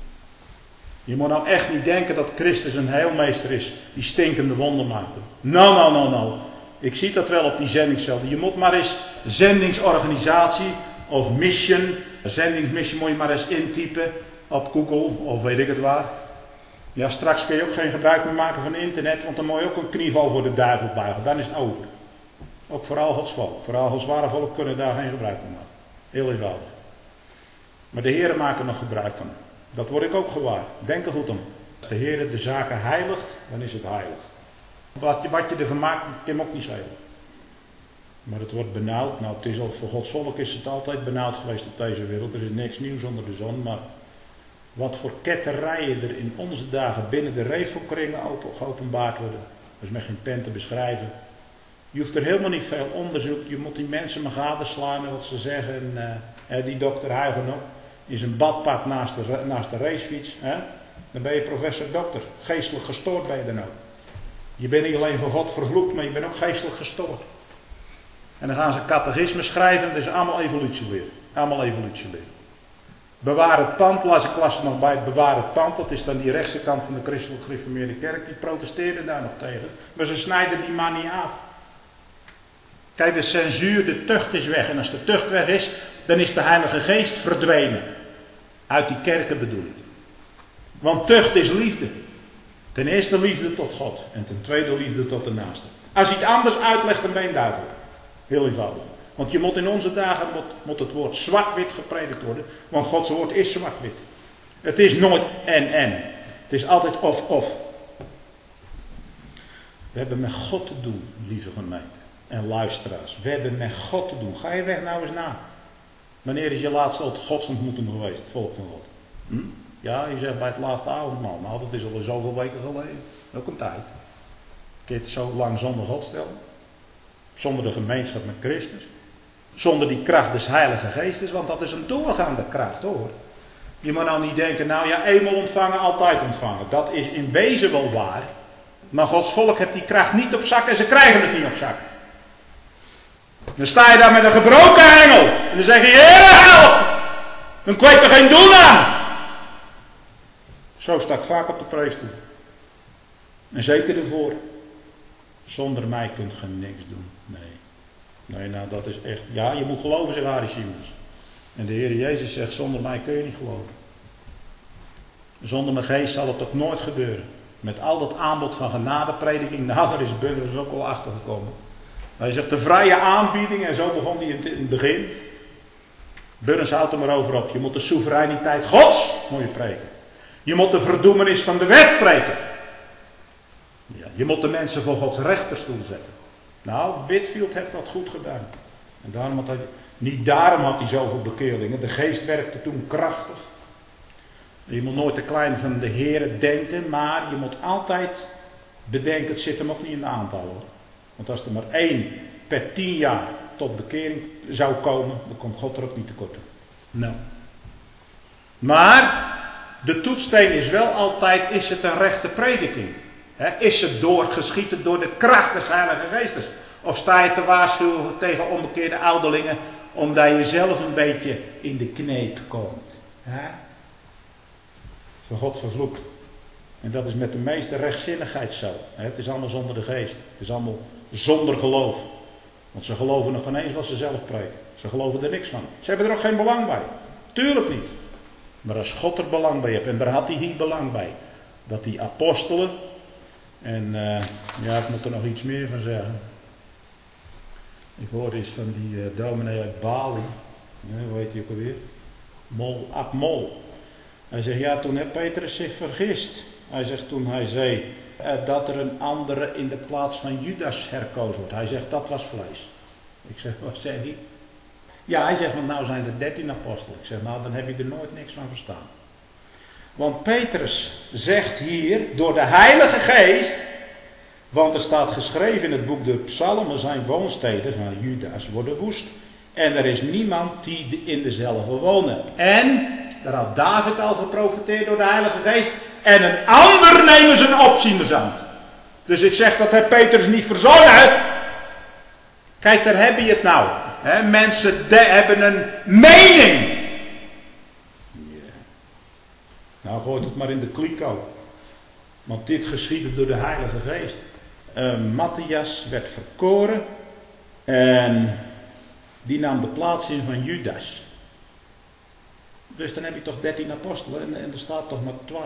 Je moet nou echt niet denken dat Christus een heilmeester is die stinkende wonden maakt. Nou. Ik zie dat wel op die zendingsvelden. Je moet maar eens zendingsorganisatie of mission, zendingsmission moet je maar eens intypen op Google of weet ik het waar. Ja, straks kun je ook geen gebruik meer maken van internet, want dan moet je ook een knieval voor de duivel buigen. Dan is het over. Ook vooral Gods volk. Vooral Gods ware volk kunnen daar geen gebruik van maken. Heel eenvoudig. Maar de Heren maken er nog gebruik van. Dat word ik ook gewaar. Denk er goed om. Als de Heer de zaken heiligt, dan is het heilig. Wat je ervan maakt, kan hem ook niet schelen. Maar het wordt benauwd. Nou, het is al, voor Gods volk is het altijd benauwd geweest op deze wereld. Er is niks nieuws onder de zon. Maar wat voor ketterijen er in onze dagen binnen de reeffokkeringen geopenbaard worden. Dat is met geen pen te beschrijven. Je hoeft er helemaal niet veel onderzoek. Je moet die mensen maar gadeslaan en wat ze zeggen. Die dokter Huygen ook. In zijn badpak naast de racefiets. Dan ben je professor dokter. Geestelijk gestoord ben je dan ook. Je bent niet alleen voor God vervloekt, maar je bent ook geestelijk gestoord. En dan gaan ze catechisme schrijven. Dat is allemaal evolutieleer. Allemaal evolutieleer. Bewaar het pand, las ik las er nog bij, bewaar het pand. Dat is dan die rechtse kant van de christelijk gereformeerde kerk. Die protesteerden daar nog tegen. Maar ze snijden die man niet af. Kijk, de censuur, de tucht is weg. En als de tucht weg is, dan is de Heilige Geest verdwenen. Uit die kerken bedoel ik. Want tucht is liefde. Ten eerste liefde tot God. En ten tweede liefde tot de naaste. Als je het anders uitlegt, dan ben je een duivel. Heel eenvoudig. Want je moet in onze dagen moet het woord zwart-wit gepredikt worden. Want Gods woord is zwart-wit. Het is nooit en. Het is altijd of. We hebben met God te doen, lieve gemeente. En luisteraars. We hebben met God te doen. Ga je weg nou eens na. Wanneer is je laatste godsontmoeting geweest, het volk van God? Ja, je zegt bij het laatste avondmaal. Nou, dat is al zoveel weken geleden. Ook een tijd. Kun je het zo lang zonder God stellen? Zonder de gemeenschap met Christus? Zonder die kracht des Heilige Geestes? Want dat is een doorgaande kracht, hoor. Je moet nou niet denken, nou ja, eenmaal ontvangen, altijd ontvangen. Dat is in wezen wel waar. Maar Gods volk heeft die kracht niet op zak en ze krijgen het niet op zak. Dan sta je daar met een gebroken engel. En dan zeg je, Heere, help! Dan kwijt er geen doen aan. Zo sta ik vaak op de preekstoel. En zeker ervoor. Zonder mij kunt je niks doen. Nee, nou dat is echt... Ja, je moet geloven, zegt Harry Simons. En de Heer Jezus zegt, zonder mij kun je niet geloven. Zonder mijn geest zal het ook nooit gebeuren. Met al dat aanbod van genadeprediking. Nou, daar is Burgers ook al achter gekomen. Hij zegt de vrije aanbieding, en zo begon hij in het begin. Burns houdt er maar over op. Je moet de soevereiniteit Gods moet je preken. Je moet de verdoemenis van de wet preken. Ja, je moet de mensen voor Gods rechterstoel zetten. Nou, Whitefield heeft dat goed gedaan. En daarom had hij zoveel bekeerlingen. De geest werkte toen krachtig. Je moet nooit te klein van de Heere denken, maar je moet altijd bedenken, het zit hem ook niet in de aantallen, hoor. Want als er maar 1 per 10 jaar tot bekering zou komen, dan komt God er ook niet tekort toe. Nou. Maar de toetssteen is wel altijd, is het een rechte prediking? Is het geschieden door de kracht des Heilige Geestes? Of sta je te waarschuwen tegen onbekeerde ouderlingen, omdat je zelf een beetje in de kneep komt? Van God vervloekt. En dat is met de meeste rechtzinnigheid zo. Het is allemaal zonder de geest. Het is allemaal zonder geloof. Want ze geloven nog geen eens wat ze zelf preken. Ze geloven er niks van. Ze hebben er ook geen belang bij. Tuurlijk niet. Maar als God er belang bij hebt, en daar had hij hier belang bij. Dat die apostelen, en ja, ik moet er nog iets meer van zeggen. Ik hoorde eens van die dominee uit Bali. Hoe heet hij ook alweer? Ab Mol. Hij zegt, ja, toen heeft Petrus zich vergist. Hij zegt, toen hij zei dat er een andere in de plaats van Judas herkozen wordt. Hij zegt, dat was vlees. Ik zeg, wat zeg hij? Ja, hij zegt, want nou zijn er 13 apostelen. Ik zeg, nou, dan heb je er nooit niks van verstaan. Want Petrus zegt hier, door de Heilige Geest, want er staat geschreven in het boek de Psalmen, zijn woonsteden van Judas worden woest. En er is niemand die in dezelfde wonen. En, daar had David al geprofeteerd door de Heilige Geest. En een ander nemen zijn opzieners aan. Dus ik zeg, dat heeft Petrus niet verzonnen. Kijk, daar heb je het nou. Mensen hebben een mening. Yeah. Nou, gooit het maar in de kliko. Want dit geschiedde door de Heilige Geest. Matthias werd verkoren. En die nam de plaats in van Judas. Dus dan heb je toch 13 apostelen en er staat toch maar 12.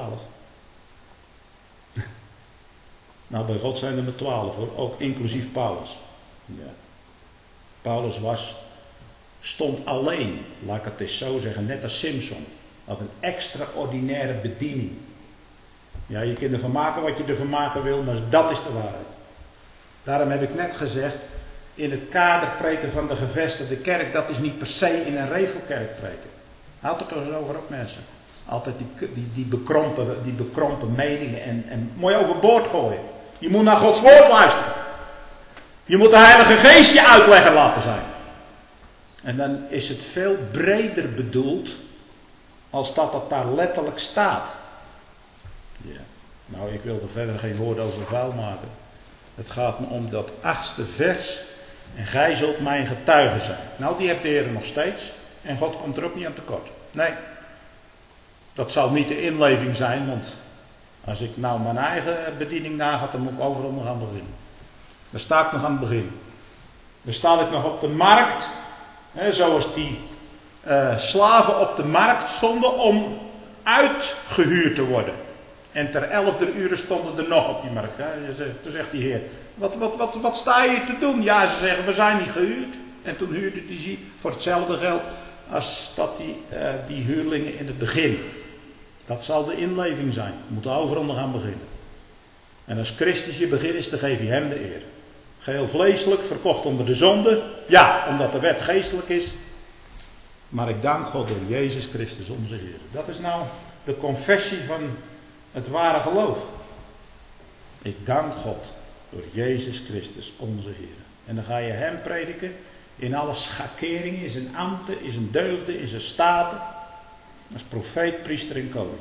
Nou, bij God zijn er maar 12 hoor, ook inclusief Paulus. Ja. Paulus stond alleen, laat ik het eens zo zeggen, net als Simson. Had een extraordinaire bediening. Ja, je kunt ervan maken wat je ervan maken wil, maar dat is de waarheid. Daarom heb ik net gezegd, in het kader preken van de gevestigde kerk, dat is niet per se in een revelkerk preken. Houd er toch eens over op, mensen. Altijd die bekrompen meningen en mooi overboord gooien. Je moet naar Gods woord luisteren. Je moet de Heilige Geest je uitlegger laten zijn. En dan is het veel breder bedoeld als dat daar letterlijk staat. Ja. Nou, ik wil er verder geen woorden over vuil maken. Het gaat me om dat 8e vers. En gij zult mijn getuige zijn. Nou, die hebt de Heer nog steeds. En God komt er ook niet aan tekort. Nee. Dat zal niet de inleving zijn, want als ik nou mijn eigen bediening naga, dan moet ik overal nog aan beginnen. Dan sta ik nog aan het begin. Dan sta ik nog op de markt, zoals die slaven op de markt stonden om uitgehuurd te worden. En ter 11e uur stonden er nog op die markt. Toen zegt die heer, wat sta je te doen? Ja, ze zeggen, we zijn niet gehuurd. En toen huurde hij ze voor hetzelfde geld als dat die huurlingen in het begin. Dat zal de inleving zijn. We moeten overal nog aan beginnen. En als Christus je begin is, dan geef je hem de eer. Geheel vleeselijk, verkocht onder de zonde. Ja, omdat de wet geestelijk is. Maar ik dank God door Jezus Christus onze Heer. Dat is nou de confessie van het ware geloof. Ik dank God door Jezus Christus onze Heer. En dan ga je hem prediken in alle schakeringen, in zijn ambten, in zijn deugden, in zijn staten. Als profeet, priester en koning.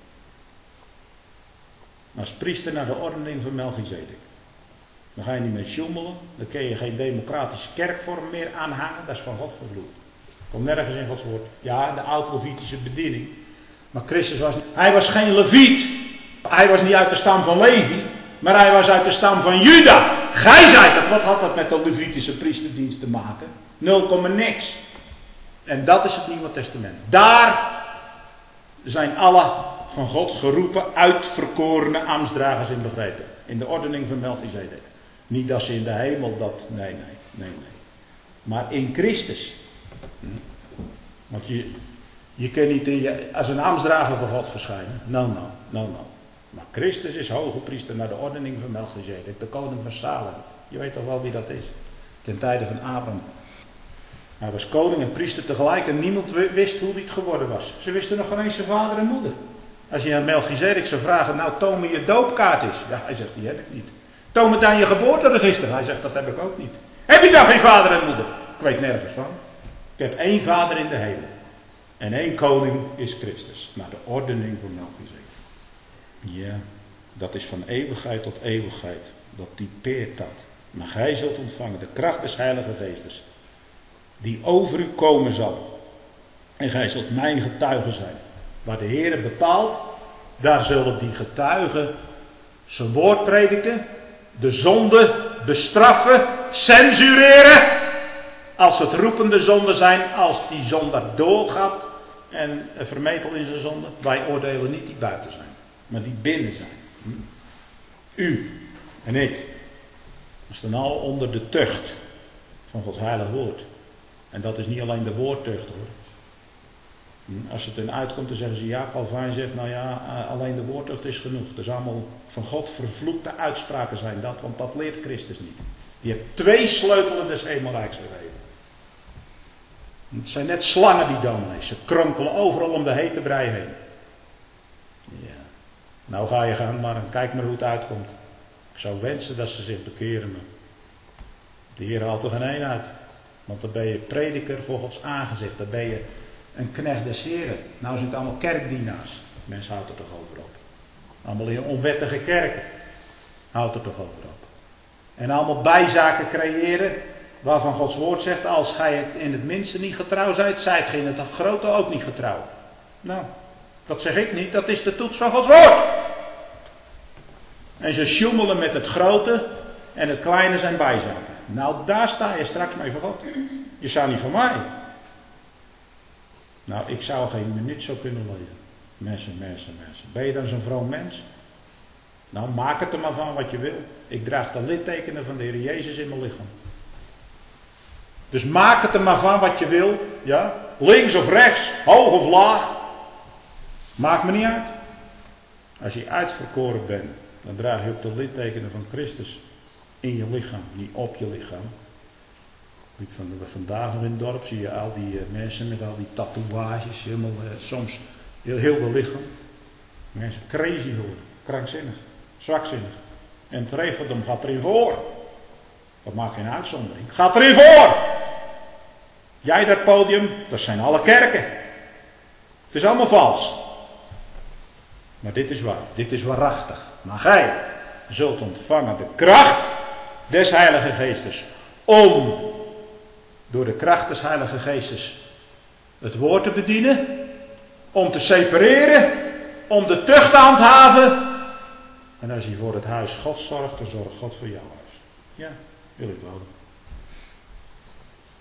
Als priester naar de ordening van Melchizedek. Dan ga je niet mee sjoemelen. Dan kun je geen democratische kerkvorm meer aanhangen. Dat is van God vervloekt. Komt nergens in Gods woord. Ja, de oud-Levitische bediening. Maar Christus was niet. Hij was geen Leviet. Hij was niet uit de stam van Levi. Maar hij was uit de stam van Juda. Gij zijt dat. Wat had dat met de Levitische priesterdienst te maken? 0, niks. En dat is het Nieuwe Testament. Daar zijn alle van God geroepen, uitverkorene ambtsdragers in begrepen. In de ordening van Melchizedek. Niet dat ze in de hemel dat. Nee. Maar in Christus. Want je kunt niet als een ambtsdrager voor God verschijnen. No. Maar Christus is hoge priester naar de ordening van Melchizedek. De koning van Salem. Je weet toch wel wie dat is. Ten tijde van Abraham. Hij was koning en priester tegelijk en niemand wist hoe hij het geworden was. Ze wisten nog geen eens zijn vader en moeder. Als je aan Melchizedek zou vragen, nou toon me je doopkaart is. Ja, hij zegt, die heb ik niet. Toon me dan je geboorteregister. Hij zegt, dat heb ik ook niet. Heb je dan geen vader en moeder? Ik weet nergens van. Ik heb 1 vader in de hemel. En 1 koning is Christus. Naar de ordening van Melchizedek. Ja, dat is van eeuwigheid tot eeuwigheid. Dat typeert dat. Maar gij zult ontvangen de kracht des Heilige Geestes. Die over u komen zal. En gij zult mijn getuige zijn. Waar de Heer bepaalt, daar zullen die getuigen zijn woord prediken. De zonde bestraffen, censureren. Als het roepende zonden zijn, als die zondaar doorgaat en vermetel in zijn zonde. Wij oordelen niet die buiten zijn, maar die binnen zijn. U en ik. We staan al onder de tucht van Gods heilig woord. En dat is niet alleen de woordtucht hoor. Als het erin uitkomt, dan zeggen ze ja, Calvijn zegt, nou ja, alleen de woordtucht is genoeg. Het is allemaal van God vervloekte uitspraken zijn dat, want dat leert Christus niet. Die heeft 2 sleutelen des hemelrijks gegeven. Het zijn net slangen die dominees. Ze kronkelen overal om de hete brei heen. Ja. Nou ga je gaan, maar kijk maar hoe het uitkomt. Ik zou wensen dat ze zich bekeren, maar de Heer haalt er geen een uit. Want dan ben je prediker voor Gods aangezicht. Dan ben je een knecht des Heren. Nou zijn het allemaal kerkdienaars. Mensen houden er toch over op. Allemaal in onwettige kerken. Houdt er toch over op. En allemaal bijzaken creëren. Waarvan Gods woord zegt. Als gij in het minste niet getrouw zijt. Zijt gij in het grote ook niet getrouw. Nou. Dat zeg ik niet. Dat is de toets van Gods woord. En ze sjoemelen met het grote. En het kleine zijn bijzaken. Nou daar sta je straks mee voor God. Je zou niet voor mij. Nou, ik zou geen minuut zo kunnen leven. Mensen. Ben je dan zo'n vroom mens? Nou, maak het er maar van wat je wil. Ik draag de littekenen van de Heer Jezus in mijn lichaam. Dus maak het er maar van wat je wil. Ja? Links of rechts, hoog of laag. Maakt me niet uit. Als je uitverkoren bent, dan draag je ook de littekenen van Christus in je lichaam, niet op je lichaam. Vandaag nog in het dorp zie je al die mensen met al die tatoeages, helemaal, soms heel de lichaam. Mensen crazy worden, krankzinnig, zwakzinnig. En het referendum gaat erin voor. Dat maakt geen uitzondering. Gaat erin voor! Jij dat podium, dat zijn alle kerken. Het is allemaal vals. Maar dit is waar, dit is waarachtig. Maar gij zult ontvangen de kracht des Heilige Geestes om door de kracht des Heilige Geestes het woord te bedienen, om te separeren, om de tucht te handhaven. En als je voor het huis Gods zorgt, dan zorgt God voor jouw huis. Ja, wil ik wel.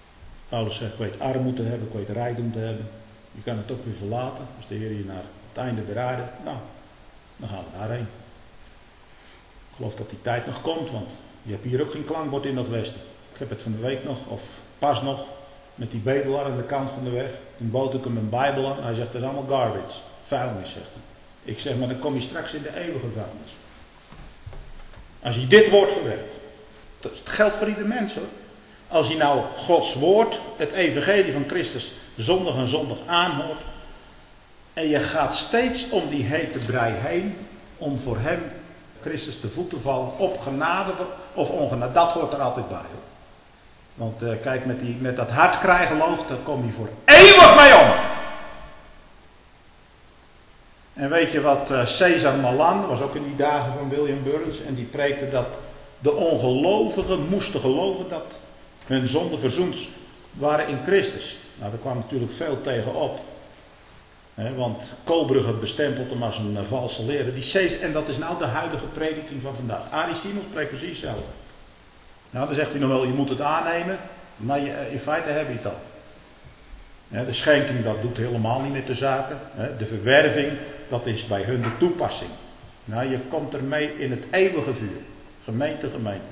Paulus zegt, ik weet armoede te hebben, ik weet rijkdom te hebben. Je kan het ook weer verlaten. Als de Heer je naar het einde der aarde, nou, dan gaan we daarheen. Ik geloof dat die tijd nog komt, want je hebt hier ook geen klankbord in dat westen. Ik heb het van de week nog, of pas nog, met die bedelaar aan de kant van de weg. Toen bood ik hem een Bijbel aan. Hij zegt, dat is allemaal garbage. Vuilnis, zegt hij. Ik zeg, maar dan kom je straks in de eeuwige vuilnis. Als je dit woord verwerkt. Dat geldt voor ieder mens, hoor. Als je nou Gods woord, het evangelie van Christus, zondag en zondag aanhoort. En je gaat steeds om die hete brei heen. Om voor hem, Christus, te voet te vallen. Op genade of ongenade. Dat hoort er altijd bij, hoor. Want kijk, met dat hardkrijgen geloof, daar kom je voor eeuwig mee om. En weet je wat Cesar Malan, was ook in die dagen van William Burns, en die preekte dat de ongelovigen moesten geloven dat hun zonden verzoend waren in Christus. Nou, daar kwam natuurlijk veel tegen op. Want Koolbrugge bestempelt hem als een valse leraar. En dat is nou de huidige prediking van vandaag. Arie Simons spreekt precies hetzelfde. Nou, dan zegt hij nog wel, je moet het aannemen, maar in feite heb je het al. De schenking, dat doet helemaal niet met de zaken. De verwerving, dat is bij hun de toepassing. Nou, je komt ermee in het eeuwige vuur. Gemeente.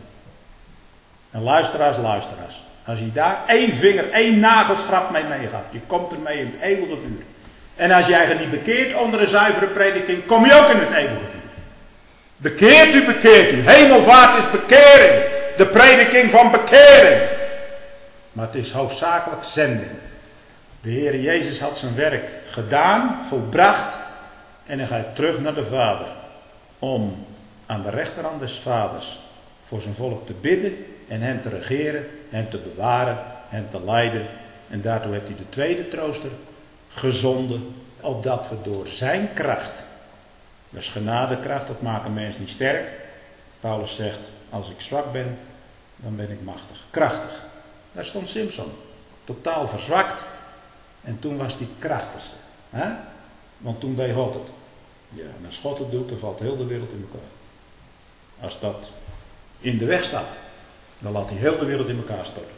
En luisteraars. Als je daar één nagelstrap mee meegaat, je komt ermee in het eeuwige vuur. En als jij je niet bekeert onder een zuivere prediking, kom je ook in het eeuwige vuur. Bekeert u. Hemelvaart is bekering. De prediking van bekering. Maar het is hoofdzakelijk zending. De Heer Jezus had zijn werk gedaan, volbracht. En hij gaat terug naar de Vader. Om aan de rechterhand des Vaders voor zijn volk te bidden. En hen te regeren, hen te bewaren, hen te leiden. En daartoe heeft hij de tweede trooster gezonden. Opdat we door zijn kracht. Dat is genadekracht, dat maakt een mens niet sterk. Paulus zegt, als ik zwak ben, dan ben ik machtig. Krachtig. Daar stond Simson. Totaal verzwakt. En toen was hij het krachtigste. Want toen deed God het. Ja, en als God het doet, dan valt heel de wereld in elkaar. Als dat in de weg staat, dan laat hij heel de wereld in elkaar storten.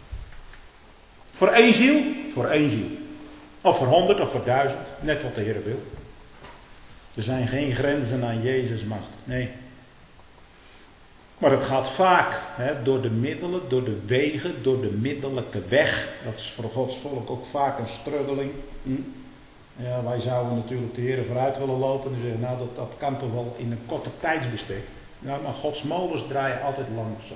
Voor één ziel? Voor één ziel. Of voor 100 of voor 1000. Net wat de Heer wil. Er zijn geen grenzen aan Jezus' macht. Nee. Maar het gaat vaak door de middelen, door de wegen, door de middelijke weg. Dat is voor Gods volk ook vaak een struggeling. Ja, wij zouden natuurlijk de Heer vooruit willen lopen en zeggen, nou dat kan toch wel in een korte tijdsbestek. Nou, maar Gods molens draaien altijd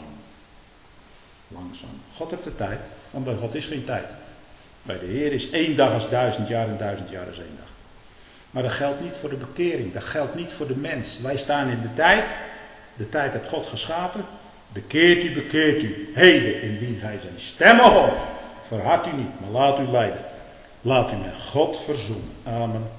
langzaam. God heeft de tijd, want bij God is geen tijd. Bij de Heer is 1 dag als 1000 jaar en 1000 jaar als 1 dag. Maar dat geldt niet voor de bekering, dat geldt niet voor de mens. Wij staan in de tijd. De tijd heeft God geschapen. Bekeert u. Heden, indien gij zijn stemmen hoort. Verhard u niet, maar laat u leiden. Laat u met God verzoenen. Amen.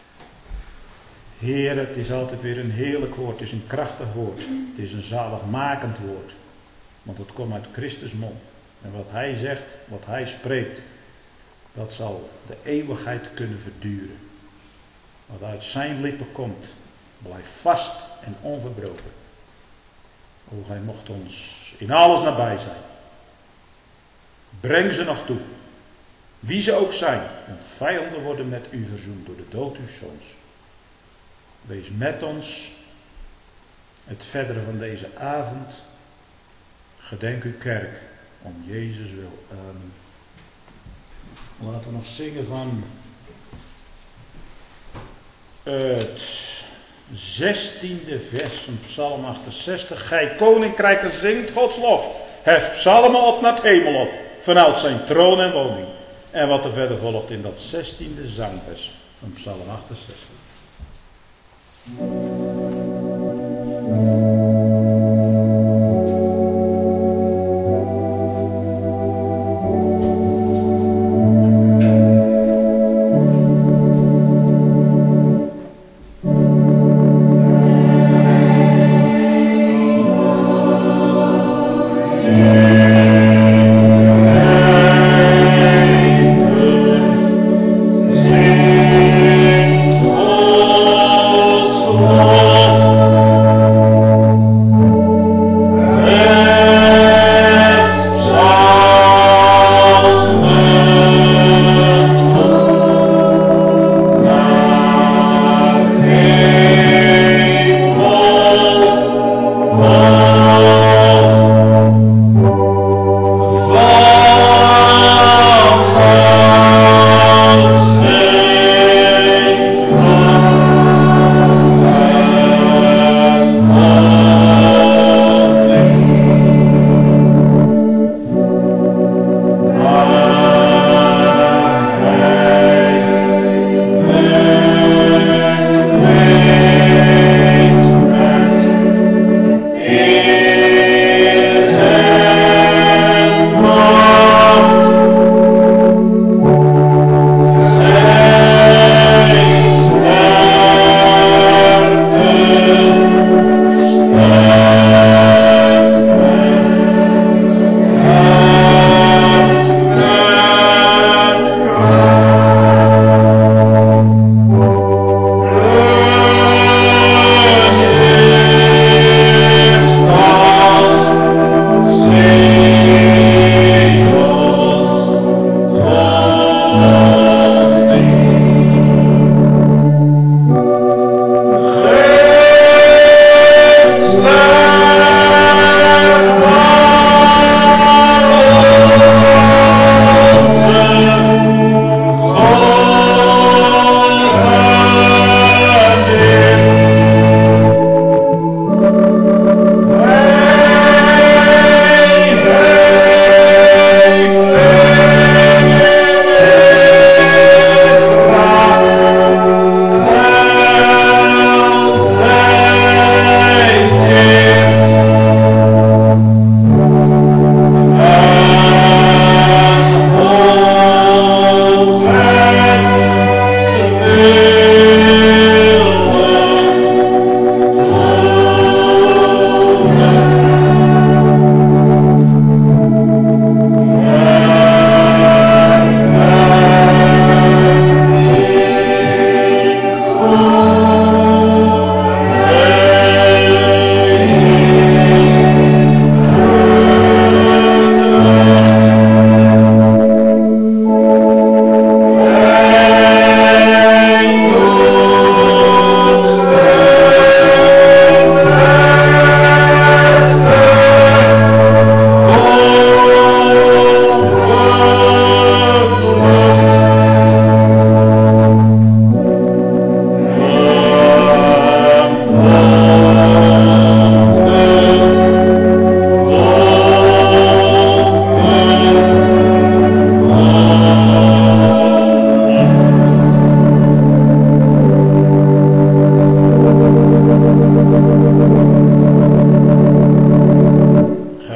Heer, het is altijd weer een heerlijk woord. Het is een krachtig woord. Het is een zaligmakend woord. Want het komt uit Christus' mond. En wat hij zegt, wat hij spreekt, dat zal de eeuwigheid kunnen verduren. Wat uit zijn lippen komt, blijft vast en onverbroken. O, gij mocht ons in alles nabij zijn. Breng ze nog toe. Wie ze ook zijn. Want vijanden worden met u verzoend door de dood uw zoons. Wees met ons. Het verdere van deze avond. Gedenk uw kerk. Om Jezus wil. Amen. Laten we nog zingen van het 16e vers van Psalm 68. Gij koninkrijken zingt Gods lof. Hef psalmen op naar het hemelhof. Vanuit zijn troon en woning. En wat er verder volgt in dat 16e zangvers van Psalm 68.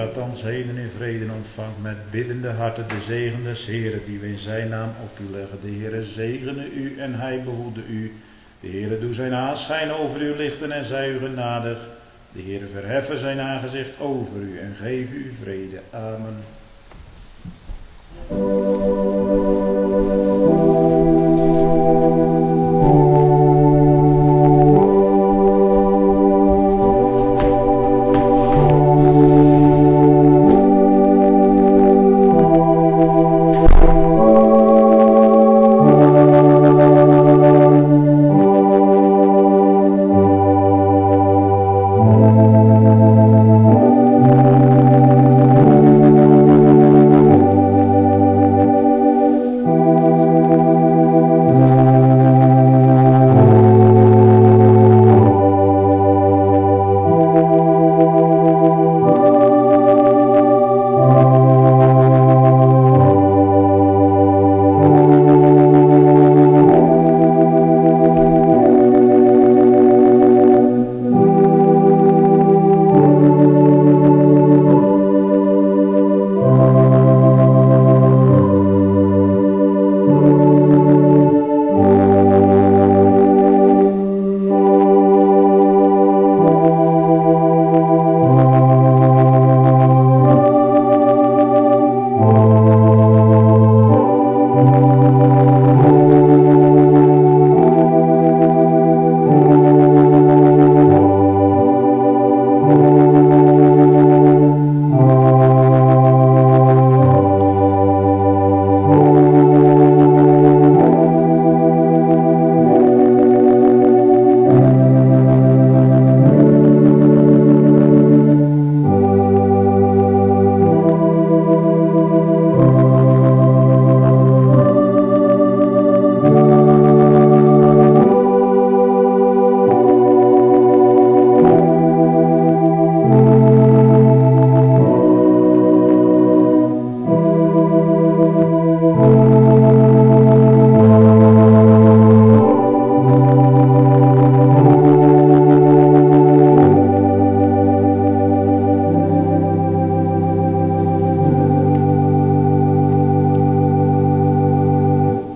dat ons heden in vrede ontvangt met biddende harten de zegen des Heren die we in zijn naam op u leggen. De Heere zegene u en hij behoede u. De Heere doe zijn aanschijn over u lichten en zij u genadig. De Heere verheffen zijn aangezicht over u en geef u vrede. Amen.